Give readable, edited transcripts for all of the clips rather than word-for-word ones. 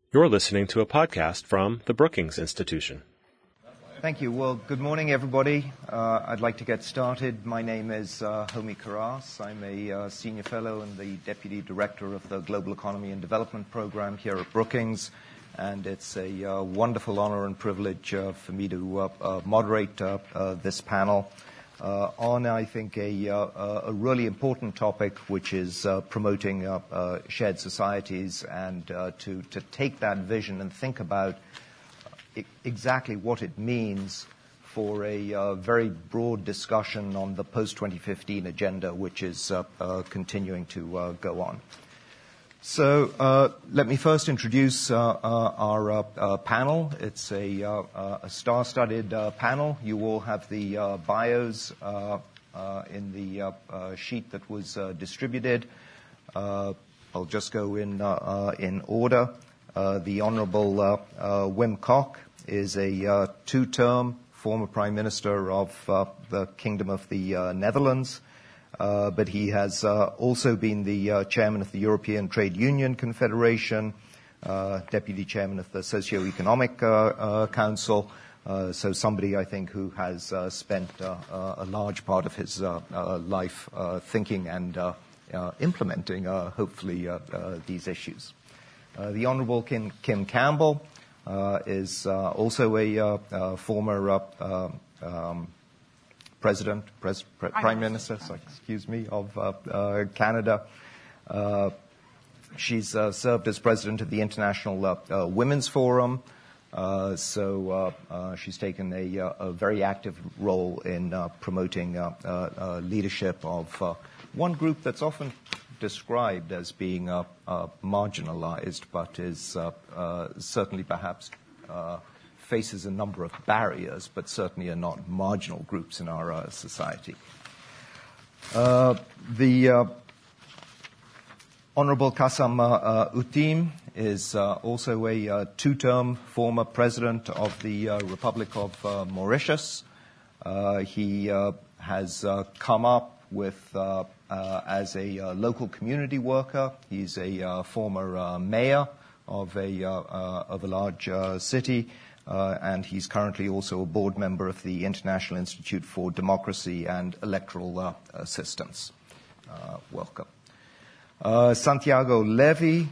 You're listening to a podcast from the Brookings Institution. Thank you. Well, good morning, everybody. I'd like to get started. My name is Homi Karas. I'm a senior fellow and the deputy director of the Global Economy and Development Program here at Brookings. And it's a wonderful honor and privilege for me to moderate this panel on, I think, a really important topic, which is promoting shared societies and to take that vision and think about exactly what it means for a very broad discussion on the post-2015 agenda, which is continuing to go on. So let me first introduce our panel. It's a star-studded panel. You all have the bios in the sheet that was distributed. I'll just go in order. The Honourable Wim Kok is a two-term former Prime Minister of the Kingdom of the Netherlands. But he has also been the chairman of the European Trade Union Confederation, deputy chairman of the Socio-Economic Council, so somebody, I think, who has spent a large part of his life thinking and implementing, hopefully, these issues. The Honourable Kim Campbell is also a former Prime Minister, of Canada. She's served as president of the International Women's Forum, so she's taken a very active role in promoting leadership of one group that's often described as being marginalized, but is certainly perhaps faces a number of barriers, but certainly are not marginal groups in our society. The Honourable Kassam Utim is also a two-term former president of the Republic of Mauritius. He has come up with as a local community worker. He's a former mayor of a large city. And he's currently also a board member of the International Institute for Democracy and Electoral Assistance. Welcome. Santiago Levy.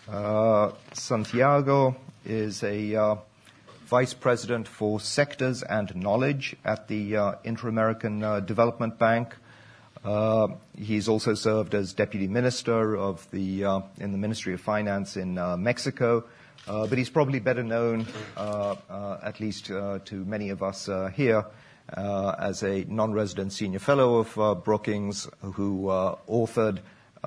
Santiago is a vice president for sectors and knowledge at the Inter-American Development Bank. He's also served as deputy minister of in the Ministry of Finance in Mexico. But he's probably better known, at least to many of us here, as a non-resident senior fellow of Brookings, who authored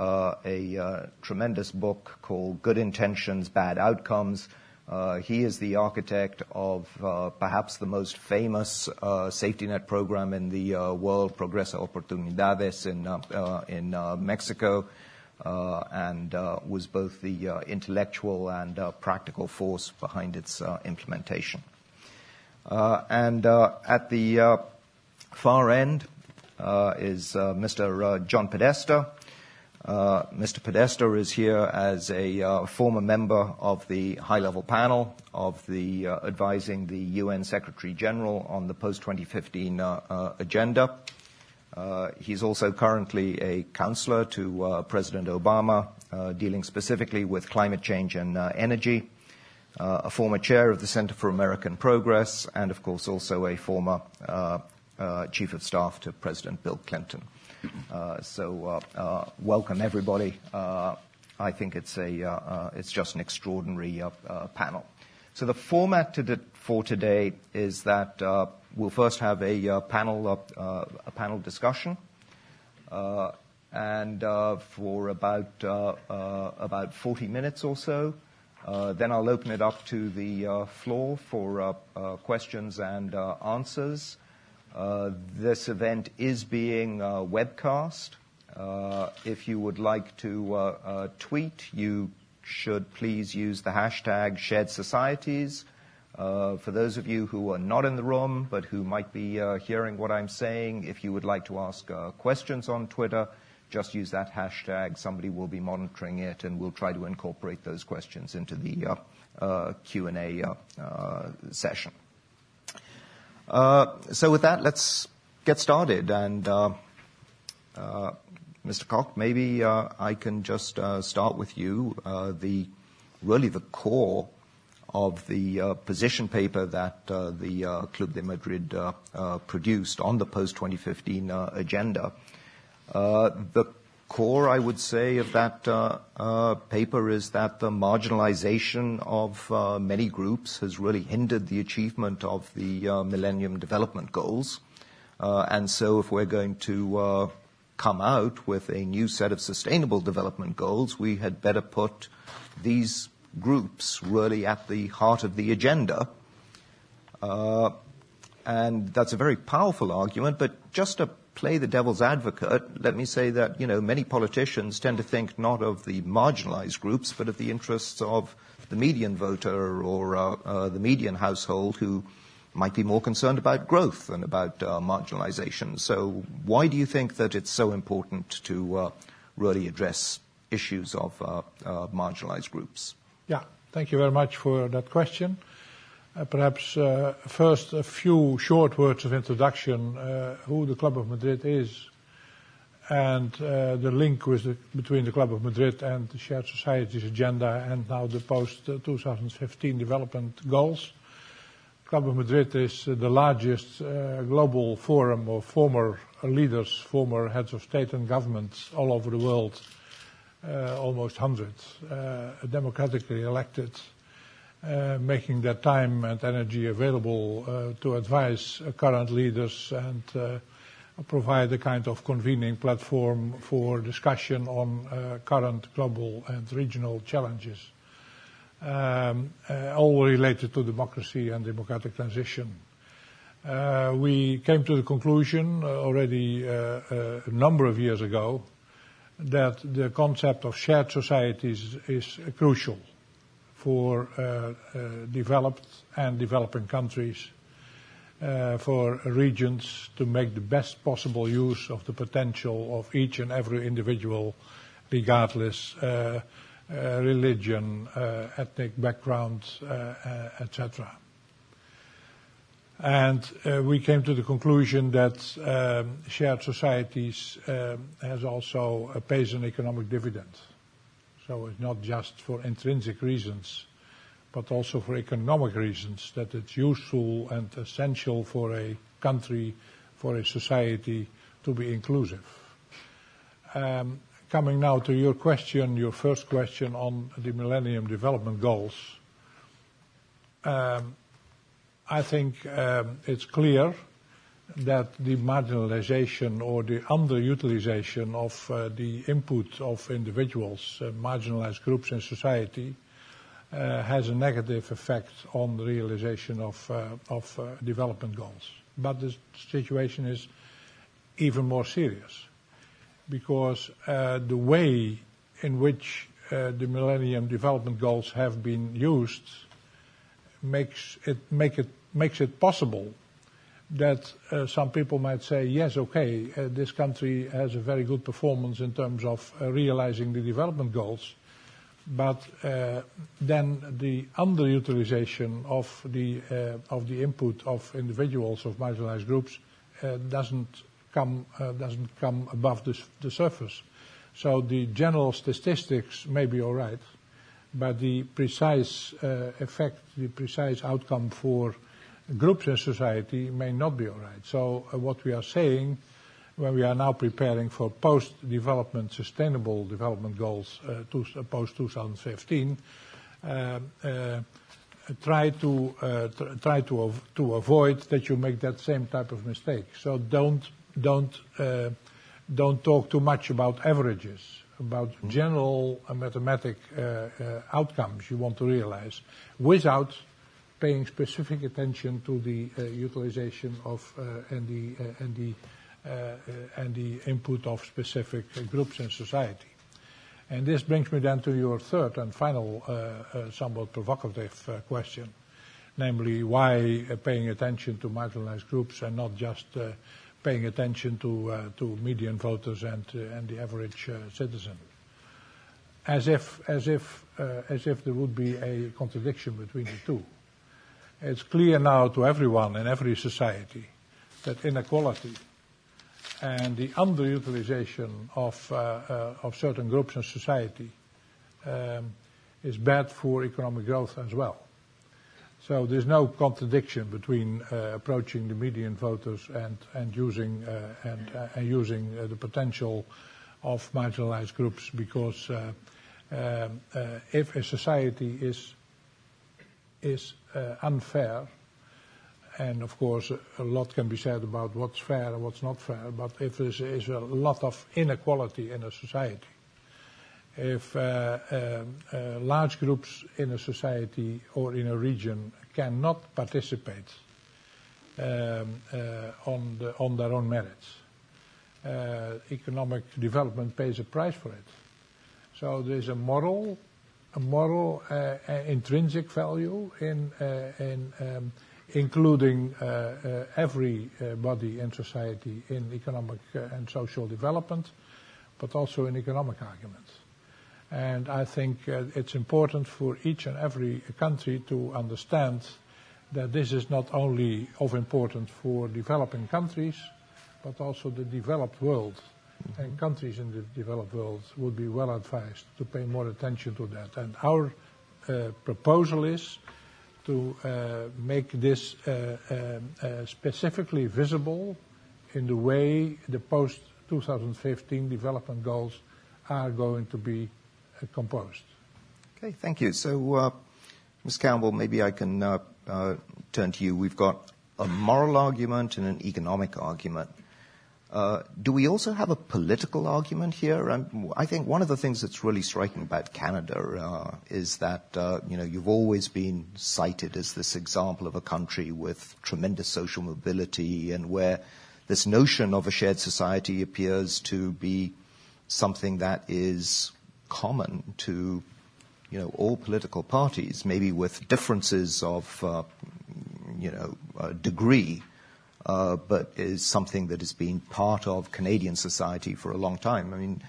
a tremendous book called Good Intentions, Bad Outcomes. He is the architect of perhaps the most famous safety net program in the world, Progreso Oportunidades in Mexico. And was both the intellectual and practical force behind its implementation. And at the far end is Mr. John Podesta. Mr. Podesta is here as a former member of the high-level panel of the advising the UN Secretary General on the post-2015 agenda. He's also currently a counselor to President Obama, dealing specifically with climate change and energy, a former chair of the Center for American Progress, and, of course, also a former chief of staff to President Bill Clinton. So welcome, everybody. I think it's just an extraordinary panel. So the format for today is that we'll first have a panel discussion, and for about 40 minutes or so. Then I'll open it up to the floor for questions and answers. This event is being webcast. If you would like to tweet, you should please use the hashtag Shared Societies. For those of you who are not in the room but who might be hearing what I'm saying, if you would like to ask questions on Twitter, just use that hashtag. Somebody will be monitoring it, and we'll try to incorporate those questions into the Q&A session. So with that, let's get started. And Mr. Koch, maybe I can just start with you. Really the core of the position paper that the Club de Madrid produced on the post-2015 agenda. The core, I would say, of that paper is that the marginalization of many groups has really hindered the achievement of the Millennium Development Goals. And so if we're going to come out with a new set of sustainable development goals, we had better put these groups really at the heart of the agenda. And that's a very powerful argument, but just to play the devil's advocate, let me say that, many politicians tend to think not of the marginalized groups, but of the interests of the median voter or the median household who might be more concerned about growth than about marginalization. So why do you think that it's so important to really address issues of marginalized groups? Yeah, thank you very much for that question. Perhaps first a few short words of introduction, who the Club of Madrid is, and the link between the Club of Madrid and the Shared Societies agenda and now the post-2015 development goals. Club of Madrid is the largest global forum of former leaders, former heads of state and governments all over the world, almost 100, democratically elected, making their time and energy available to advise current leaders and provide a kind of convening platform for discussion on current global and regional challenges, all related to democracy and democratic transition. We came to the conclusion already a number of years ago that the concept of shared societies is crucial for developed and developing countries, for regions to make the best possible use of the potential of each and every individual, regardless religion, ethnic background, etc. And we came to the conclusion that shared societies has also pays an economic dividend. So it's not just for intrinsic reasons, but also for economic reasons, that it's useful and essential for a country, for a society to be inclusive. Coming now to your question, your first question on the Millennium Development Goals. I think it's clear that the marginalization or the underutilization of the input of individuals, marginalized groups in society, has a negative effect on the realization of development goals. But the situation is even more serious, because the way in which the Millennium Development Goals have been used makes it possible that some people might say, yes, okay, this country has a very good performance in terms of realizing the development goals, but then the underutilization of the input of individuals, of marginalized groups, doesn't come above the surface. So the general statistics may be all right, but the precise effect, the precise outcome for groups in society may not be all right. So what we are saying when we are now preparing for post-development sustainable development goals post-2015, try to avoid that you make that same type of mistake. So don't talk too much about averages, about general mathematic outcomes you want to realize, without paying specific attention to the utilization of and the input of specific groups in society. And this brings me then to your third and final, somewhat provocative question, namely why paying attention to marginalized groups and not just paying attention to median voters and the average citizen. As if there would be a contradiction between the two. It's clear now to everyone in every society that inequality and the underutilization of certain groups in society is bad for economic growth as well. So there's no contradiction between approaching the median voters and using the potential of marginalized groups, because if a society is unfair, and of course a lot can be said about what's fair and what's not fair, but if there is a lot of inequality in a society, if large groups in a society or in a region cannot participate on their own merits, economic development pays a price for it. So there's a moral intrinsic value in including everybody in society in economic and social development, but also in economic arguments. And I think it's important for each and every country to understand that this is not only of importance for developing countries, but also the developed world. Mm-hmm. And countries in the developed world would be well advised to pay more attention to that. And our proposal is to make this specifically visible in the way the post-2015 development goals are going to be composed. Okay, thank you. So, Ms. Campbell, maybe I can turn to you. We've got a moral argument and an economic argument. Do we also have a political argument here? I think one of the things that's really striking about Canada is that, you've always been cited as this example of a country with tremendous social mobility, and where this notion of a shared society appears to be something that is common to, all political parties, maybe with differences of, degree. But is something that has been part of Canadian society for a long time. I mean,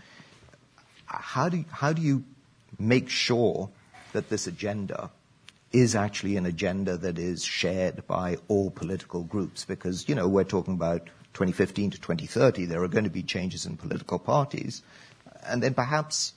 how do you make sure that this agenda is actually an agenda that is shared by all political groups? Because, we're talking about 2015 to 2030. There are going to be changes in political parties. And then perhaps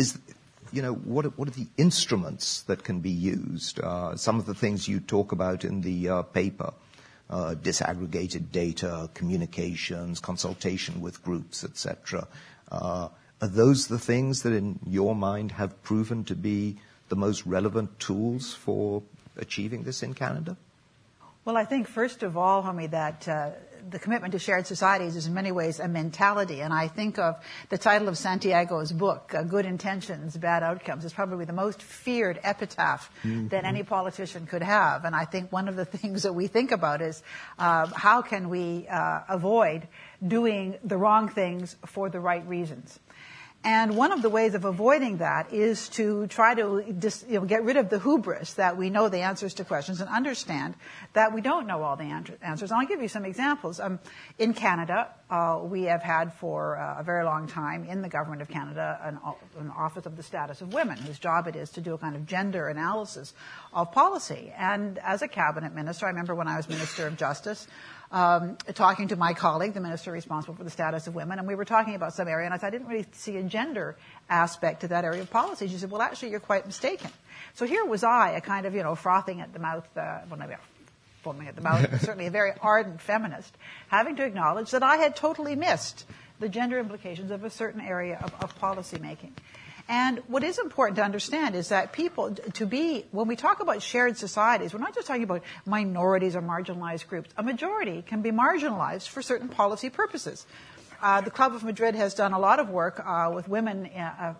what are the instruments that can be used? Some of the things you talk about in the paper. Disaggregated data, communications, consultation with groups, etc. Are those the things that in your mind have proven to be the most relevant tools for achieving this in Canada? Well, I think first of all, Homi, that the commitment to shared societies is in many ways a mentality. And I think of the title of Santiago's book, Good Intentions, Bad Outcomes, is probably the most feared epitaph that any politician could have. And I think one of the things that we think about is how can we avoid doing the wrong things for the right reasons. And one of the ways of avoiding that is to try to get rid of the hubris that we know the answers to questions and understand that we don't know all the answers. And I'll give you some examples. In Canada, we have had for a very long time in the Government of Canada an Office of the Status of Women, whose job it is to do a kind of gender analysis of policy. And as a cabinet minister, I remember when I was Minister of Justice, talking to my colleague, the minister responsible for the status of women, and we were talking about some area, and I said, I didn't really see a gender aspect to that area of policy. She said, well, actually, you're quite mistaken. So here was I, a kind of, frothing at the mouth, foaming at the mouth, but certainly a very ardent feminist, having to acknowledge that I had totally missed the gender implications of a certain area of policy making. And what is important to understand is that when we talk about shared societies, we're not just talking about minorities or marginalized groups. A majority can be marginalized for certain policy purposes. The Club of Madrid has done a lot of work with women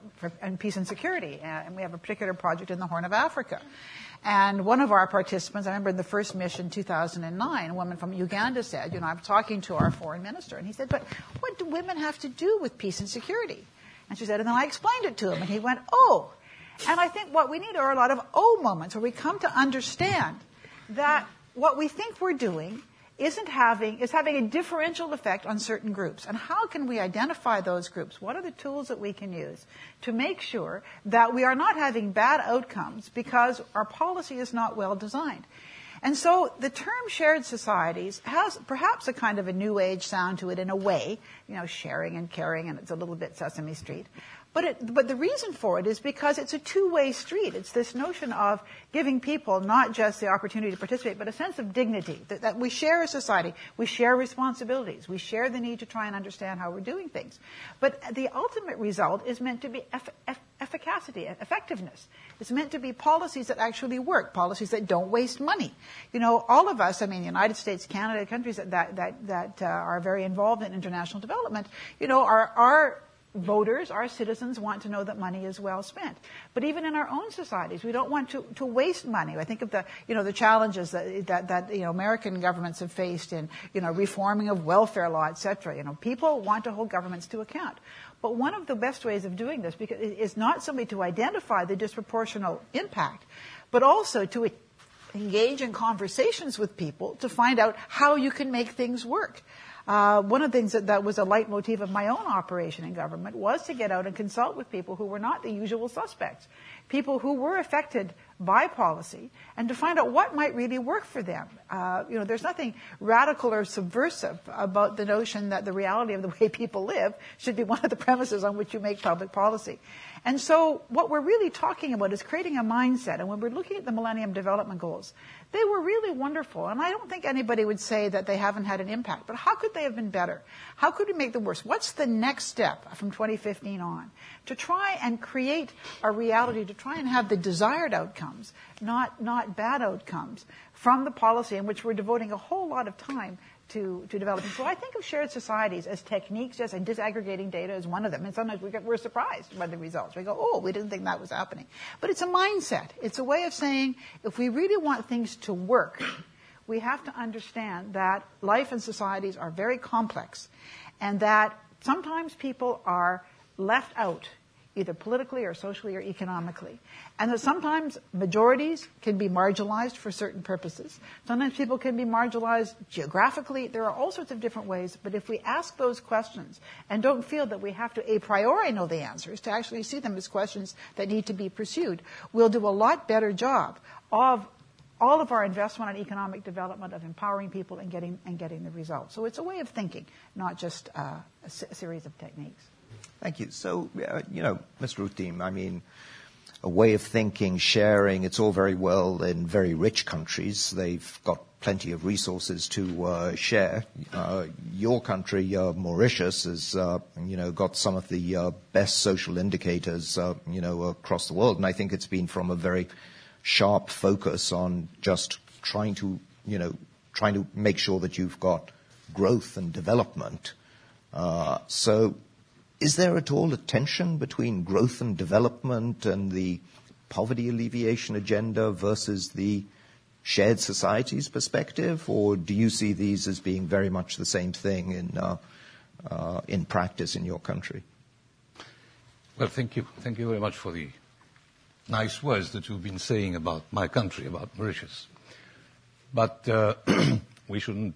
in peace and security, and we have a particular project in the Horn of Africa. And one of our participants, I remember in the first mission, 2009, a woman from Uganda said, I'm talking to our foreign minister, and he said, but what do women have to do with peace and security? And she said, and then I explained it to him, and he went, oh. And I think what we need are a lot of oh moments where we come to understand that what we think we're doing is having a differential effect on certain groups. And how can we identify those groups? What are the tools that we can use to make sure that we are not having bad outcomes because our policy is not well designed? And so the term shared societies has perhaps a kind of a new age sound to it in a way, sharing and caring, and it's a little bit Sesame Street. But the reason for it is because it's a two-way street. It's this notion of giving people not just the opportunity to participate, but a sense of dignity, that we share a society, we share responsibilities, we share the need to try and understand how we're doing things. But the ultimate result is meant to be efficacy, effectiveness. It's meant to be policies that actually work, policies that don't waste money. All of us, the United States, Canada, countries that are very involved in international development, are voters, our citizens want to know that money is well spent. But even in our own societies, we don't want to waste money. I think of the challenges that American governments have faced in, reforming of welfare law, et cetera. People want to hold governments to account. But one of the best ways of doing this is not simply to identify the disproportional impact, but also to engage in conversations with people to find out how you can make things work. One of the things that was a leitmotif of my own operation in government was to get out and consult with people who were not the usual suspects, people who were affected by policy, and to find out what might really work for them. There's nothing radical or subversive about the notion that the reality of the way people live should be one of the premises on which you make public policy. And so what we're really talking about is creating a mindset. And when we're looking at the Millennium Development Goals, they were really wonderful. And I don't think anybody would say that they haven't had an impact. But how could they have been better? How could we make them worse? What's the next step from 2015 on to try and create a reality, to try and have the desired outcomes, not bad outcomes, from the policy in which we're devoting a whole lot of time to developing. So I think of shared societies as techniques, and disaggregating data is one of them. And sometimes we're surprised by the results. We go, oh, we didn't think that was happening. But it's a mindset. It's a way of saying, if we really want things to work, we have to understand that life and societies are very complex, and that sometimes people are left out, either politically or socially or economically. And that sometimes majorities can be marginalized for certain purposes. Sometimes people can be marginalized geographically. There are all sorts of different ways. But if we ask those questions and don't feel that we have to a priori know the answers, to actually see them as questions that need to be pursued, we'll do a lot better job of all of our investment on economic development, of empowering people and getting the results. So it's a way of thinking, not just a series of techniques. Thank you. So, Mr. Utim, a way of thinking, sharing, it's all very well in very rich countries. They've got plenty of resources to share. Your country, Mauritius, has, got some of the best social indicators, across the world. And I think it's been from a very sharp focus on just trying to make sure that you've got growth and development. So is there at all a tension between growth and development and the poverty alleviation agenda versus the shared societies perspective, or do you see these as being very much the same thing in practice in your country? Well, thank you. Thank you very much for the nice words that you've been saying about my country, about Mauritius. But we shouldn't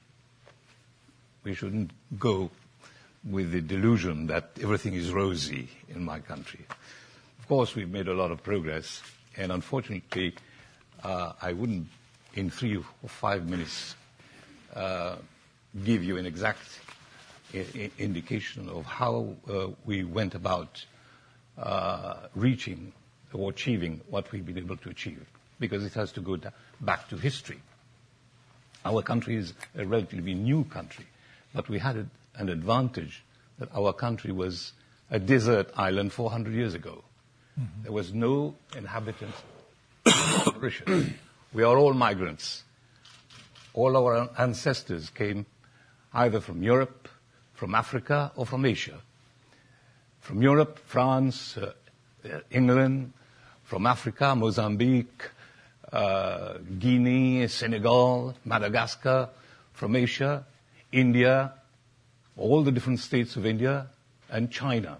go with the delusion that everything is rosy in my country. Of course, we've made a lot of progress, and unfortunately, I wouldn't, in 3 or 5 minutes, give you an exact indication of how we went about reaching or achieving what we've been able to achieve, because it has to go back to history. Our country is a relatively new country, but we had an advantage that our country was a desert island 400 years ago. Mm-hmm. There was no inhabitants of Mauritius. We are all migrants. All our ancestors came either from Europe, from Africa, or from Asia. From Europe, France, England; from Africa, Mozambique, Guinea, Senegal, Madagascar; from Asia, India, all the different states of India, and China.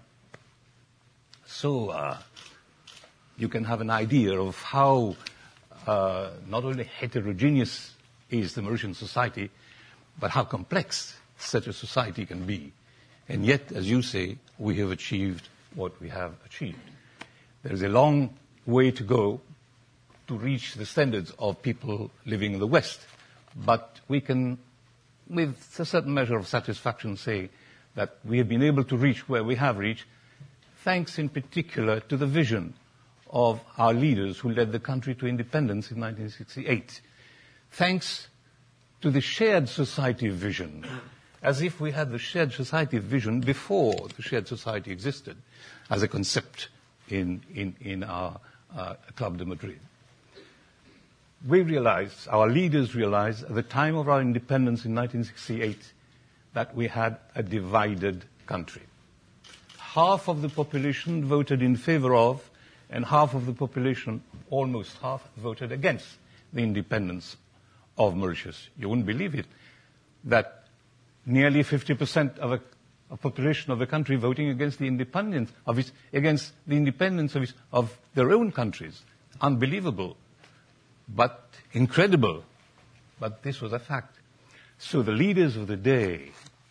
So you can have an idea of how not only heterogeneous is the Mauritian society, but how complex such a society can be. And yet, as you say, we have achieved what we have achieved. There is a long way to go to reach the standards of people living in the West. But we can, with a certain measure of satisfaction, say that we have been able to reach where we have reached, thanks in particular to the vision of our leaders who led the country to independence in 1968. Thanks to the shared society vision, as if we had the shared society vision before the shared society existed as a concept in our Club de Madrid. We realized, our leaders realized, at the time of our independence in 1968, that we had a divided country. Half of the population voted in favor of, and half of the population, almost half, voted against the independence of Mauritius. You wouldn't believe it, that nearly 50% of a population of a country voting against the independence of their own countries. Unbelievable, but incredible. But this was a fact. So the leaders of the day,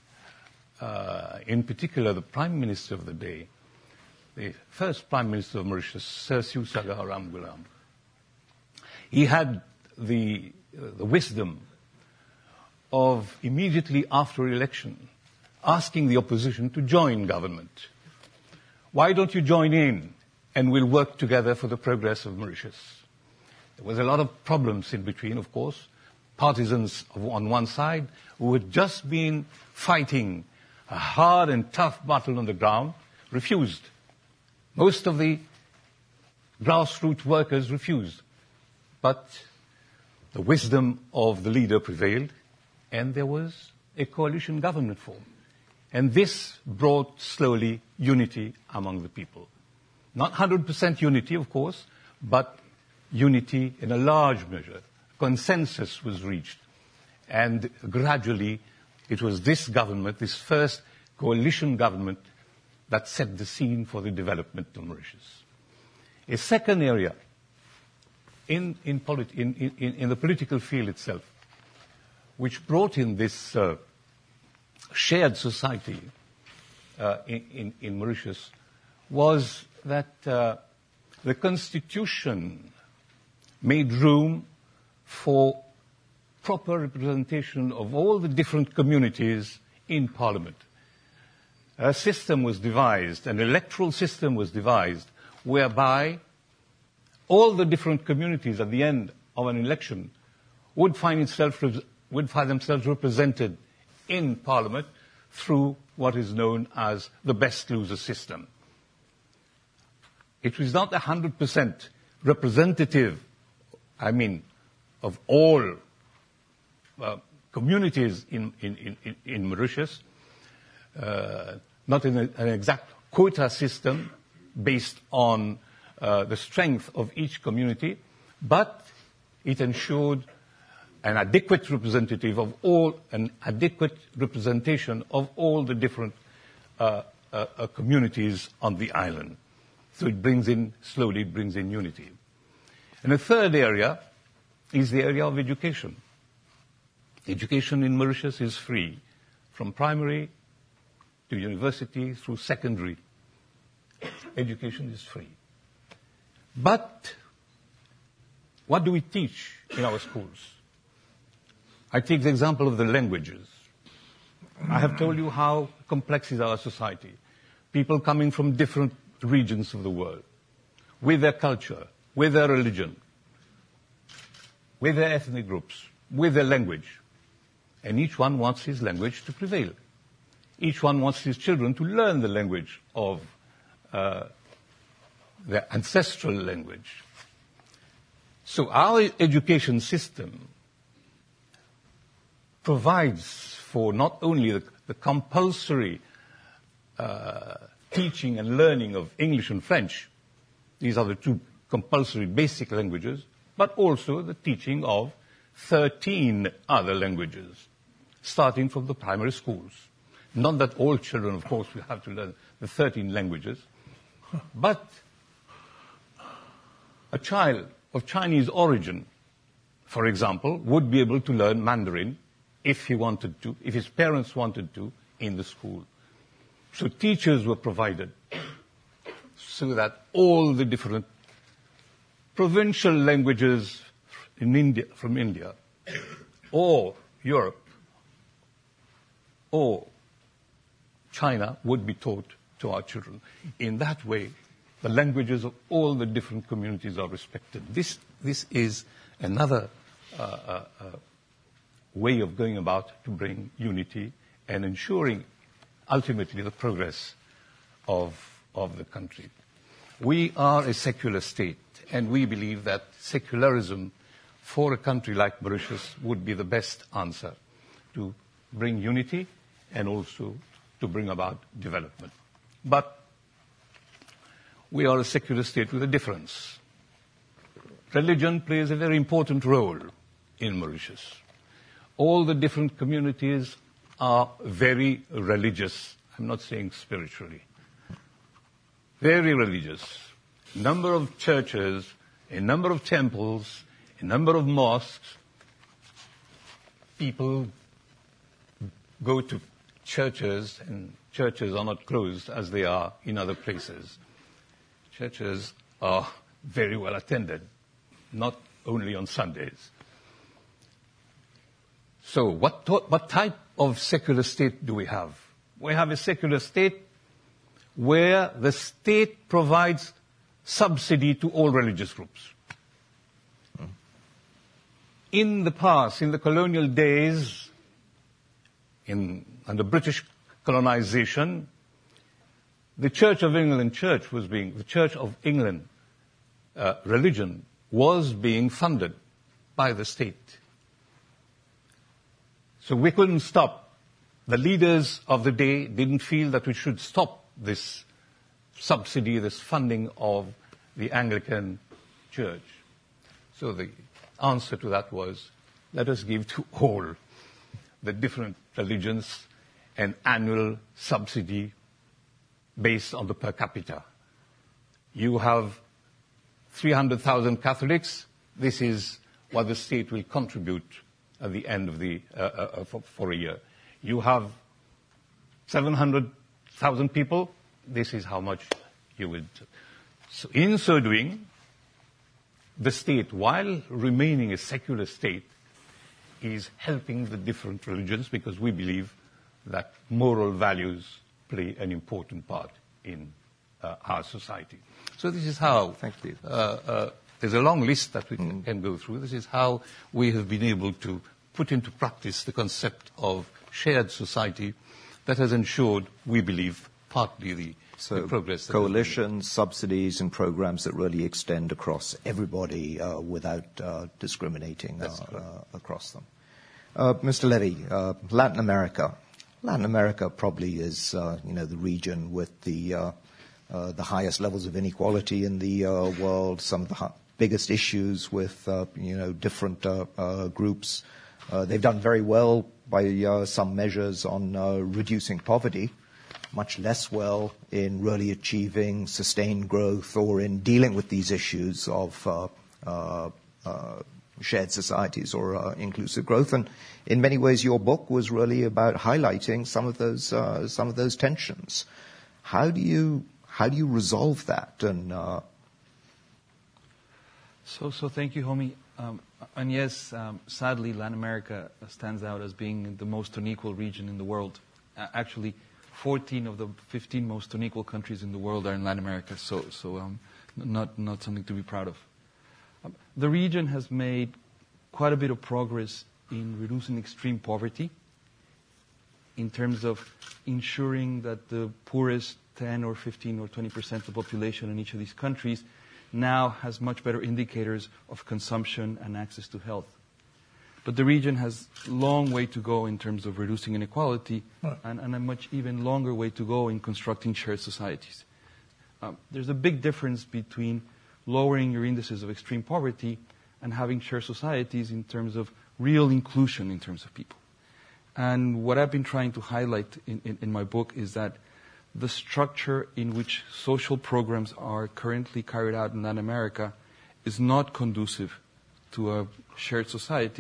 in particular the Prime Minister of the day, the first Prime Minister of Mauritius, Sir Siu Saga Ramgoolam, he had the wisdom of immediately after election asking the opposition to join government. Why don't you join in and we'll work together for the progress of Mauritius? There was a lot of problems in between, of course. Partisans on one side who had just been fighting a hard and tough battle on the ground refused. Most of the grassroots workers refused. But the wisdom of the leader prevailed, and there was a coalition government formed. And this brought slowly unity among the people. Not 100% unity, of course, but unity in a large measure. Consensus was reached. And gradually, it was this government, this first coalition government, that set the scene for the development of Mauritius. A second area in the political field itself, which brought in this shared society in Mauritius, was that the Constitution made room for proper representation of all the different communities in Parliament. A system was devised, an electoral system was devised, whereby all the different communities at the end of an election would find themselves represented in Parliament through what is known as the best loser system. It was not 100% representative, of all communities in Mauritius, not in an exact quota system based on the strength of each community, but it ensured an adequate representation of all the different communities on the island. So it slowly brings in unity. And the third area is the area of education. Education in Mauritius is free, from primary to university through secondary. Education is free. But what do we teach in our schools? I take the example of the languages. I have told you how complex is our society. People coming from different regions of the world, with their culture, with their religion, with their ethnic groups, with their language. And each one wants his language to prevail. Each one wants his children to learn the language of their ancestral language. So our education system provides for not only the compulsory teaching and learning of English and French, these are the two compulsory basic languages, but also the teaching of 13 other languages, starting from the primary schools. Not that all children, of course, will have to learn the 13 languages, but a child of Chinese origin, for example, would be able to learn Mandarin if he wanted to, if his parents wanted to, in the school. So teachers were provided so that all the different provincial languages in India, from India, or Europe, or China would be taught to our children. In that way, the languages of all the different communities are respected. This is another way of going about to bring unity and ensuring ultimately the progress of the country. We are a secular state, and we believe that secularism for a country like Mauritius would be the best answer to bring unity and also to bring about development. But we are a secular state with a difference. Religion plays a very important role in Mauritius. All the different communities are very religious. I'm not saying spiritually. Very religious. Number of churches, a number of temples, a number of mosques. People go to churches, and churches are not closed as they are in other places. Churches are very well attended, not only on Sundays. So what type of secular state do we have? We have a secular state where the state provides subsidy to all religious groups. In the past, in the colonial days, under British colonization, the Church of England religion was being funded by the state. So we couldn't stop. The leaders of the day didn't feel that we should stop this subsidy, this funding of the Anglican Church. So the answer to that was, let us give to all the different religions an annual subsidy based on the per capita. You have 300,000 Catholics. This is what the state will contribute at the end of the for a year. You have 700,000 people. This is how much you will. So in so doing, the state, while remaining a secular state, is helping the different religions because we believe that moral values play an important part in our society. So this is how. Thank you. There's a long list that we can go through. This is how we have been able to put into practice the concept of shared society that has ensured, we believe, partly the progress. Coalitions, subsidies, and programs that really extend across everybody without discriminating across them. Mr. Levy, Latin America. Latin America probably is, the region with the highest levels of inequality in the world. Some of the biggest issues with, different groups. They've done very well by some measures on reducing poverty, much less well in really achieving sustained growth or in dealing with these issues of shared societies or inclusive growth. And in many ways, your book was really about highlighting some of those tensions. How do you resolve that? And So thank you, Homi. And yes, sadly, Latin America stands out as being the most unequal region in the world. Actually, 14 of the 15 most unequal countries in the world are in Latin America. So not something to be proud of. The region has made quite a bit of progress in reducing extreme poverty, in terms of ensuring that the poorest 10 or 15 or 20% of the population in each of these countries now has much better indicators of consumption and access to health. But the region has a long way to go in terms of reducing inequality, and a much even longer way to go in constructing shared societies. There's a big difference between lowering your indices of extreme poverty and having shared societies in terms of real inclusion in terms of people. And what I've been trying to highlight in my book is that the structure in which social programs are currently carried out in Latin America is not conducive to a shared society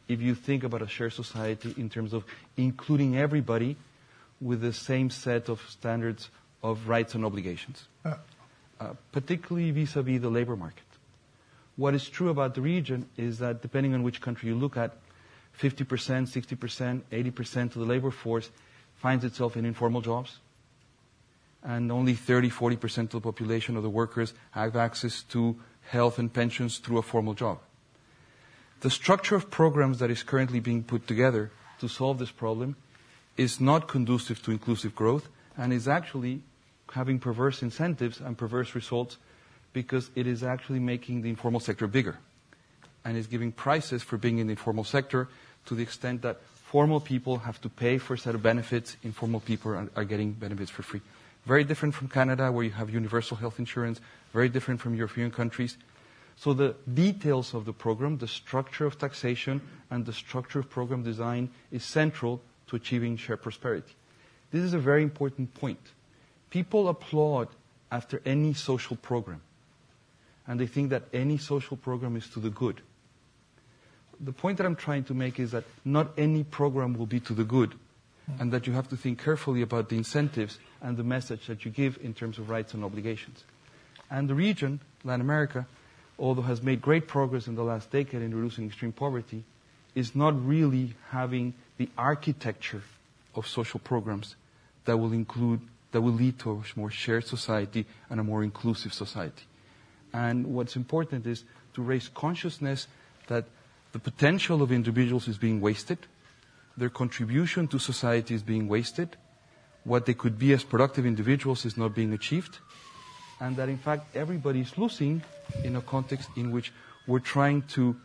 if you think about a shared society in terms of including everybody with the same set of standards of rights and obligations, particularly vis-a-vis the labor market. What is true about the region is that depending on which country you look at, 50%, 60%, 80% of the labor force finds itself in informal jobs. And only 30, 40% of the population of the workers have access to health and pensions through a formal job. The structure of programs that is currently being put together to solve this problem is not conducive to inclusive growth and is actually having perverse incentives and perverse results because it is actually making the informal sector bigger and is giving prices for being in the informal sector to the extent that formal people have to pay for a set of benefits, informal people are getting benefits for free. Very different from Canada, where you have universal health insurance, very different from European countries. So the details of the program, the structure of taxation, and the structure of program design is central to achieving shared prosperity. This is a very important point. People applaud after any social program, and they think that any social program is to the good. The point that I'm trying to make is that not any program will be to the good, and that you have to think carefully about the incentives and the message that you give in terms of rights and obligations. And the region, Latin America, although has made great progress in the last decade in reducing extreme poverty, is not really having the architecture of social programs that will lead to a more shared society and a more inclusive society. And what's important is to raise consciousness that the potential of individuals is being wasted, their contribution to society is being wasted, what they could be as productive individuals is not being achieved, and that in fact everybody is losing in a context in which we're trying to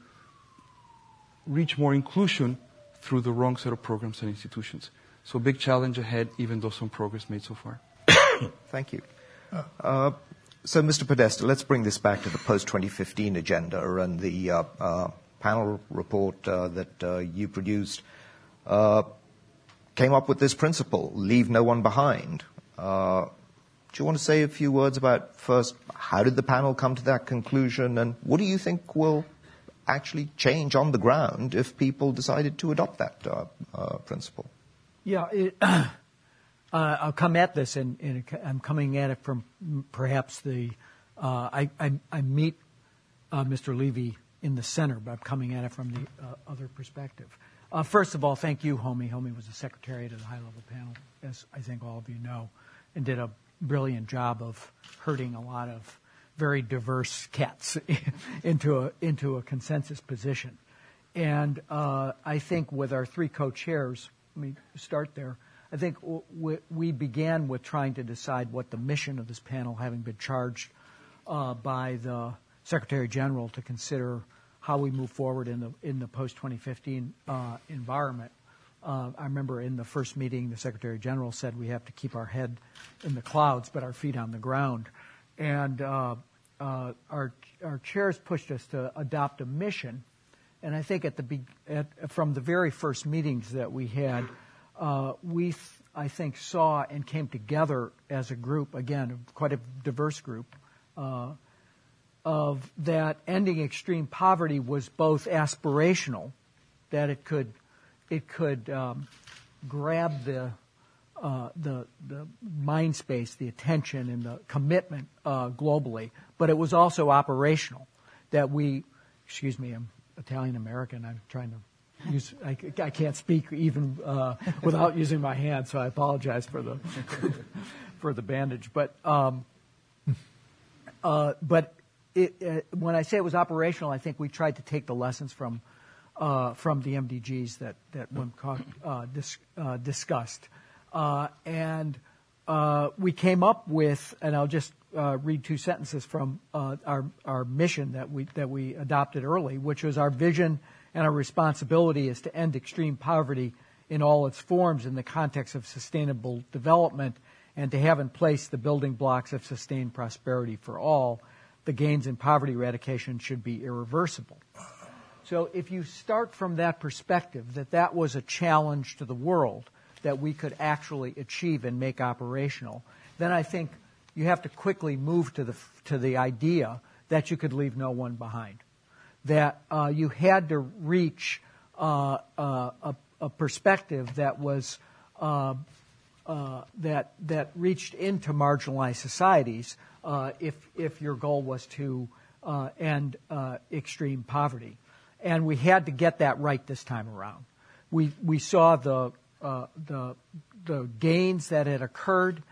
reach more inclusion through the wrong set of programs and institutions. So big challenge ahead, even though some progress made so far. Thank you. So, Mr. Podesta, let's bring this back to the post-2015 agenda and the panel report that you produced came up with this principle, leave no one behind. Do you want to say a few words about, first, how did the panel come to that conclusion, and what do you think will actually change on the ground if people decided to adopt that principle? Yeah, I'll come at this, and I'm coming at it from perhaps I meet Mr. Levy in the center, but I'm coming at it from the other perspective. First of all, thank you, Homi. Homi was the secretary to the high-level panel, as I think all of you know, and did a brilliant job of herding a lot of very diverse cats into a consensus position. And I think with our three co-chairs, let me start there, I think we began with trying to decide what the mission of this panel, having been charged by the Secretary General to consider how we move forward in the post-2015 environment. I remember in the first meeting, the Secretary General said we have to keep our head in the clouds but our feet on the ground. And our chairs pushed us to adopt a mission. And I think from the very first meetings that we had, I think saw and came together as a group, again, quite a diverse group, of that ending extreme poverty was both aspirational, that it could grab the mind space, the attention, and the commitment globally, but it was also operational. That we, excuse me, I'm Italian American. I'm trying to use. I can't speak even without using my hands, so I apologize for the bandage. But when I say it was operational, I think we tried to take the lessons from the MDGs that Wim Kok discussed, and we came up with, and I'll just read two sentences from our mission that we adopted early, which was our vision and our responsibility is to end extreme poverty in all its forms in the context of sustainable development, and to have in place the building blocks of sustained prosperity for all. The gains in poverty eradication should be irreversible. So if you start from that perspective, that was a challenge to the world that we could actually achieve and make operational, then I think you have to quickly move to the idea that you could leave no one behind, that you had to reach a perspective that was that reached into marginalized societies if your goal was to end extreme poverty. And we had to get that right this time around. We saw the gains that had occurred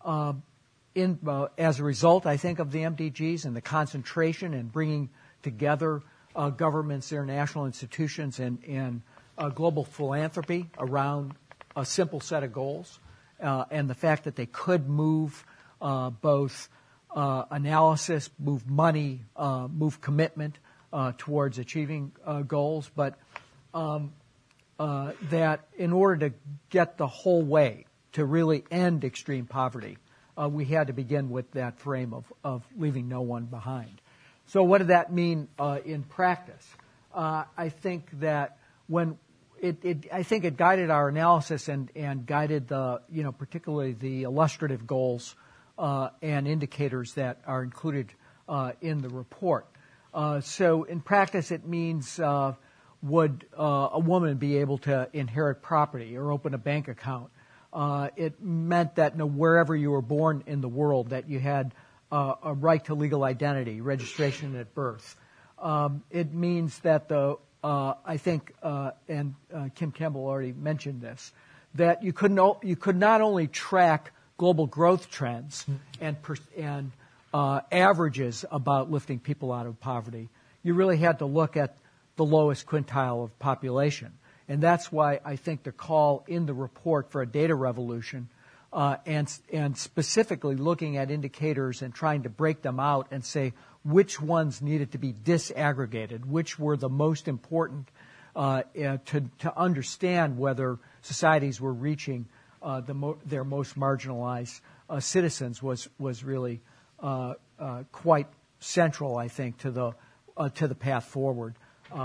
as a result, I think, of the MDGs and the concentration and bringing together governments, international institutions, and global philanthropy around a simple set of goals, and the fact that they could move both analysis, move money, move commitment towards achieving goals, but that in order to get the whole way to really end extreme poverty, we had to begin with that frame of leaving no one behind. So what did that mean in practice? I think that I think it guided our analysis and guided particularly the illustrative goals and indicators that are included in the report. So in practice, it means would a woman be able to inherit property or open a bank account? It meant that wherever you were born in the world, that you had a right to legal identity, registration at birth. It means that I think, and Kim Campbell already mentioned this, that you could not only track global growth trends and averages about lifting people out of poverty. You really had to look at the lowest quintile of population. And that's why I think the call in the report for a data revolution and specifically looking at indicators and trying to break them out and say which ones needed to be disaggregated, which were the most important to understand whether societies were reaching their most marginalized citizens was really quite central, I think, to the path forward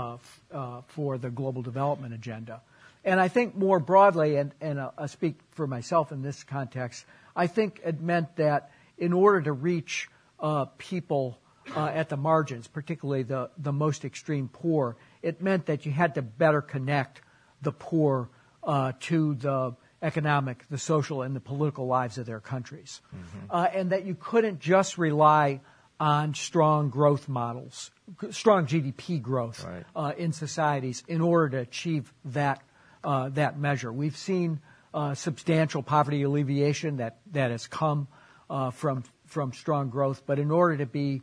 for the global development agenda. And I think more broadly, and I speak for myself in this context, I think it meant that in order to reach people at the margins, particularly the most extreme poor, it meant that you had to better connect the poor to the economic, the social, and the political lives of their countries. Mm-hmm. And that you couldn't just rely on strong growth models, strong GDP growth in societies in order to achieve that measure. We've seen substantial poverty alleviation that has come from strong growth, but in order to be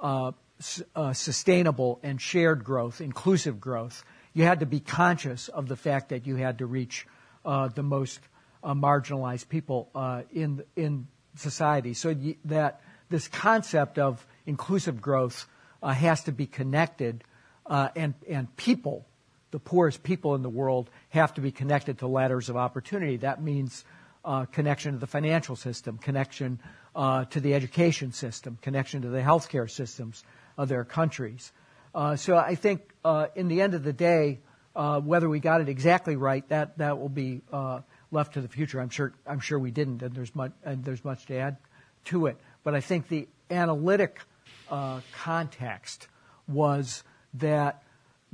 sustainable and shared growth, inclusive growth, you had to be conscious of the fact that you had to reach the most marginalized people in society. So that this concept of inclusive growth has to be connected, and people, the poorest people in the world, have to be connected to ladders of opportunity. That means connection to the financial system, connection to the education system, connection to the healthcare systems of their countries. So I think in the end of the day, whether we got it exactly right, that will be left to the future. I'm sure we didn't, and there's much to add to it. But I think the analytic context was that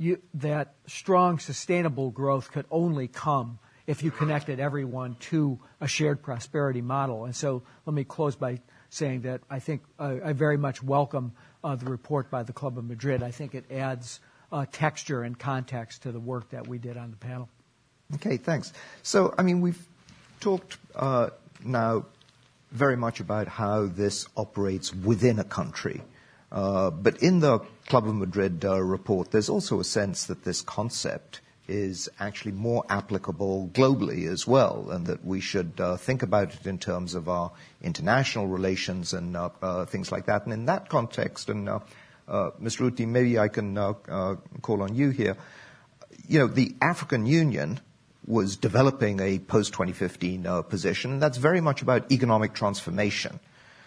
strong, sustainable growth could only come if you connected everyone to a shared prosperity model. And so let me close by saying that I think I very much welcome the report by the Club of Madrid. I think it adds texture and context to the work that we did on the panel. Okay, thanks. So, we've talked now very much about how this operates within a country. But in the Club of Madrid report, there's also a sense that this concept is actually more applicable globally as well, and that we should think about it in terms of our international relations and things like that. And in that context, and Mr. Uti, maybe I can call on you here. The African Union was developing a post-2015 position, and that's very much about economic transformation.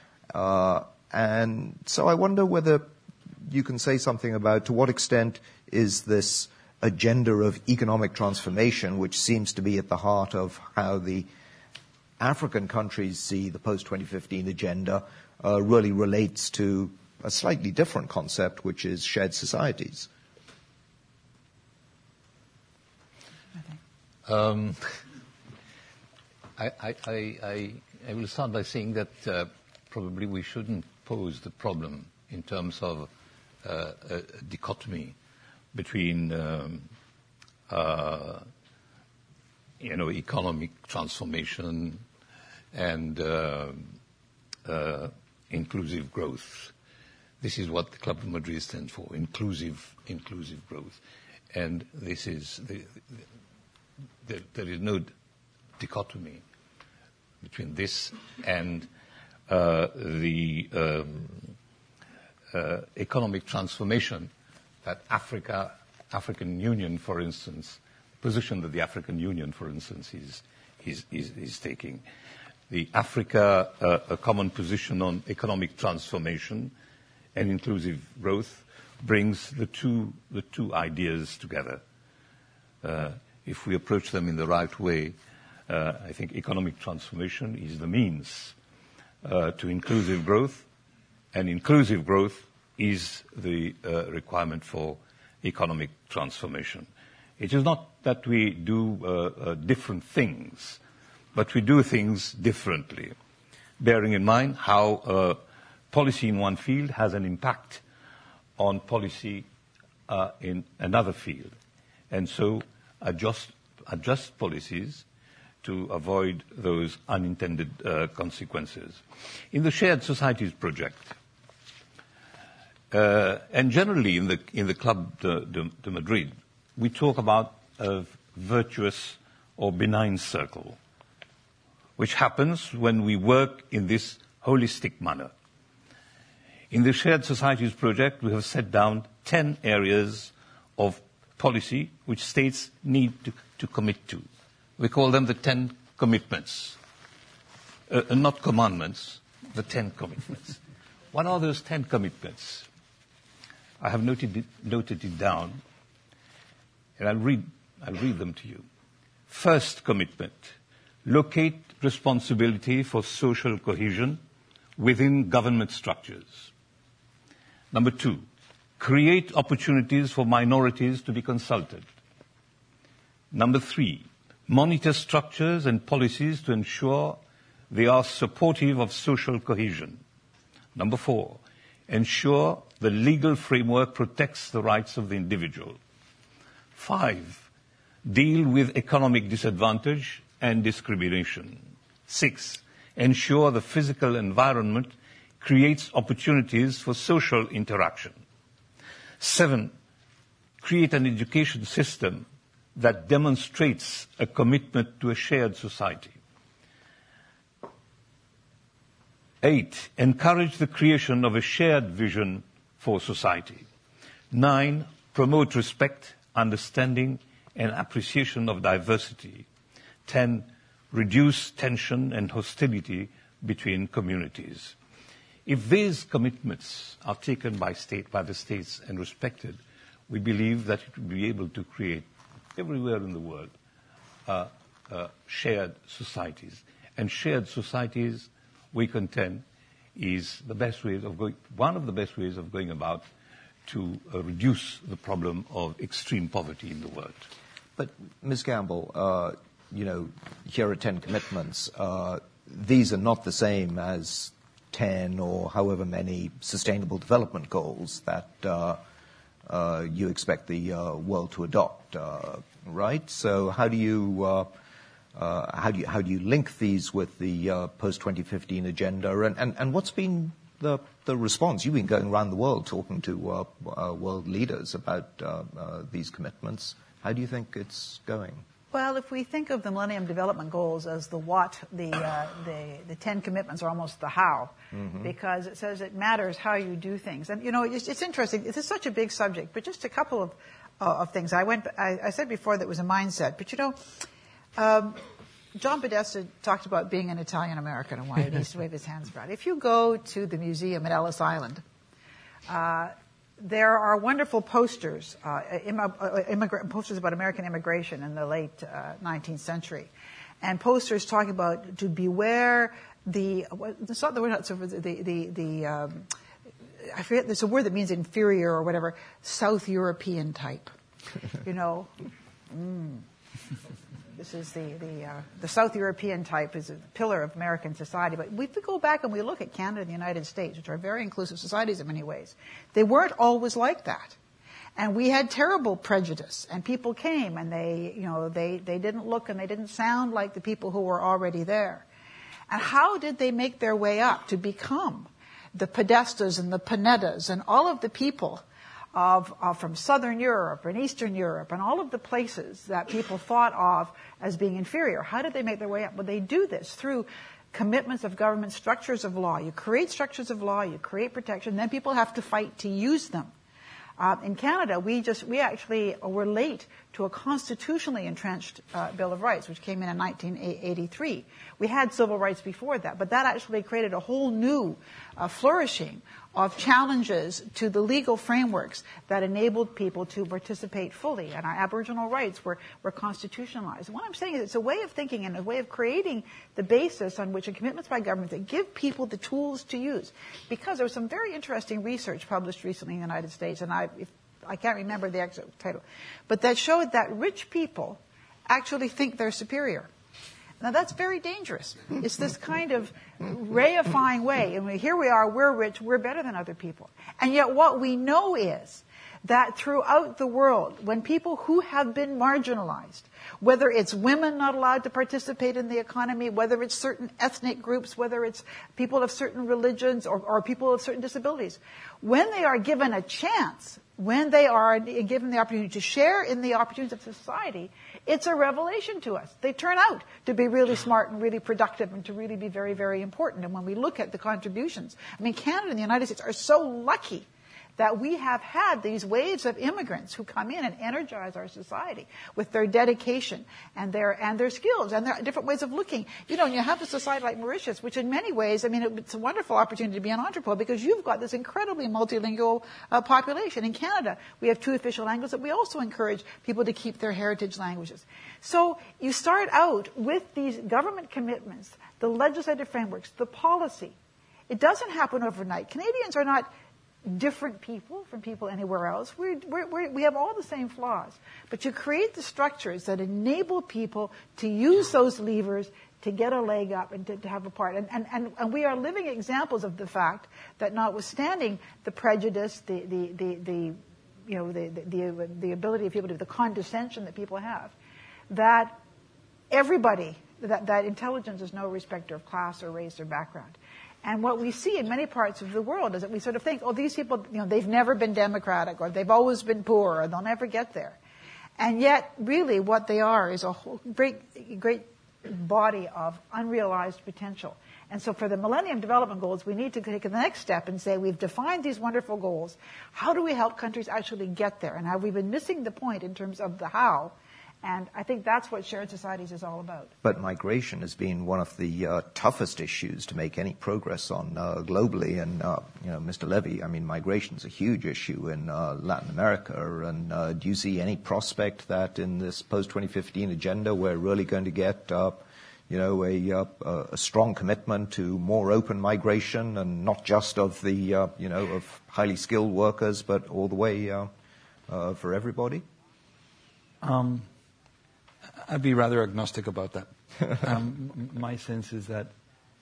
And so I wonder whether you can say something about to what extent is this agenda of economic transformation, which seems to be at the heart of how the African countries see the post-2015 agenda, really relates to a slightly different concept, which is shared societies. I will start by saying that probably we shouldn't pose the problem in terms of a dichotomy between economic transformation and inclusive growth. This is what the Club of Madrid stands for: inclusive growth. And this is there is no dichotomy between this and the economic transformation that African Union, for instance, position that the African Union, for instance, is taking. The Africa a common position on economic transformation and inclusive growth brings the two ideas together. If we approach them in the right way, I think economic transformation is the means to inclusive growth, and inclusive growth is the requirement for economic transformation. It is not that we do different things, but we do things differently, bearing in mind how policy in one field has an impact on policy in another field, and so adjust policies to avoid those unintended consequences. In the Shared Societies project, and generally in the Club de Madrid, we talk about a virtuous or benign circle, which happens when we work in this holistic manner. In the Shared Societies project, we have set down 10 areas of policy which states need to commit to. We call them the 10 commitments, not commandments, the 10 commitments. What are those 10 commitments? I have noted it down, and I'll read them to you. First commitment: locate responsibility for social cohesion within government structures. Number 2, create opportunities for minorities to be consulted. Number 3, monitor structures and policies to ensure they are supportive of social cohesion. Number 4, ensure the legal framework protects the rights of the individual. 5, deal with economic disadvantage and discrimination. 6, ensure the physical environment creates opportunities for social interaction. 7, create an education system that demonstrates a commitment to a shared society. 8, encourage the creation of a shared vision for society. 9, promote respect, understanding, and appreciation of diversity. 10, reduce tension and hostility between communities. If these commitments are taken by the states and respected, we believe that it will be able to create everywhere in the world shared societies. And shared societies, we contend, is the best way of one of the best ways of going about to reduce the problem of extreme poverty in the world. But, Ms. Gamble, here are 10 commitments. These are not the same as 10 or however many sustainable development goals that you expect the world to adopt, right? So how do you link these with the post-2015 agenda? And what's been the response? You've been going around the world talking to world leaders about these commitments. How do you think it's going? Well, if we think of the Millennium Development Goals as the what, the 10 commitments are almost the how, because it says it matters how you do things. And, it's interesting. This is such a big subject, but just a couple of things. I said before that it was a mindset, but, John Podesta talked about being an Italian-American and why he needs to wave his hands around. If you go to the museum at Ellis Island, there are wonderful posters, posters about American immigration in the late 19th century, and posters talking about to beware I forget. There's a word that means inferior or whatever, South European type, this is the South European type, is a pillar of American society. But if we go back and we look at Canada and the United States, which are very inclusive societies in many ways, they weren't always like that. And we had terrible prejudice, and people came and they didn't look and they didn't sound like the people who were already there. And how did they make their way up to become the Podestas and the Panettas and all of the people from Southern Europe and Eastern Europe and all of the places that people thought of as being inferior? How did they make their way up? Well, they do this through commitments of government, structures of law. You create structures of law, you create protection, then people have to fight to use them. In Canada, we actually were late to a constitutionally entrenched Bill of Rights, which came in 1983. We had civil rights before that, but that actually created a whole new flourishing of challenges to the legal frameworks that enabled people to participate fully. And our Aboriginal rights were constitutionalized. And what I'm saying is it's a way of thinking and a way of creating the basis on which commitments by government that give people the tools to use. Because there was some very interesting research published recently in the United States, and I can't remember the exact title, but that showed that rich people actually think they're superior. Now, that's very dangerous. It's this kind of reifying way. And here we are, we're rich, we're better than other people. And yet what we know is that throughout the world, when people who have been marginalized, whether it's women not allowed to participate in the economy, whether it's certain ethnic groups, whether it's people of certain religions or people of certain disabilities, when they are given a chance, when they are given the opportunity to share in the opportunities of society, it's a revelation to us. They turn out to be really smart and really productive and to really be very, very important. And when we look at the contributions, I mean, Canada and the United States are so lucky that we have had these waves of immigrants who come in and energize our society with their dedication and their skills and their different ways of looking. You know, and you have a society like Mauritius, which in many ways, I mean, it's a wonderful opportunity to be an entrepreneur because you've got this incredibly multilingual population. In Canada, we have 2 official languages, but we also encourage people to keep their heritage languages. So you start out with these government commitments, the legislative frameworks, the policy. It doesn't happen overnight. Canadians are not different people from people anywhere else. We have all the same flaws. But you create the structures that enable people to use those levers to get a leg up and to have a part. And we are living examples of the fact that notwithstanding the prejudice, the ability of people to, the condescension that people have, that everybody, that intelligence is no respecter of class or race or background. And what we see in many parts of the world is that we sort of think, oh, these people, they've never been democratic, or they've always been poor, or they'll never get there. And yet, really, what they are is a whole great body of unrealized potential. And so for the Millennium Development Goals, we need to take the next step and say, we've defined these wonderful goals. How do we help countries actually get there? And have we been missing the point in terms of the how? And I think that's what shared societies is all about. But migration has been one of the toughest issues to make any progress on globally. And, Mr. Levy, I mean, migration is a huge issue in Latin America. And do you see any prospect that in this post-2015 agenda we're really going to get, a strong commitment to more open migration and not just of the, of highly skilled workers, but all the way for everybody? I'd be rather agnostic about that. My sense is that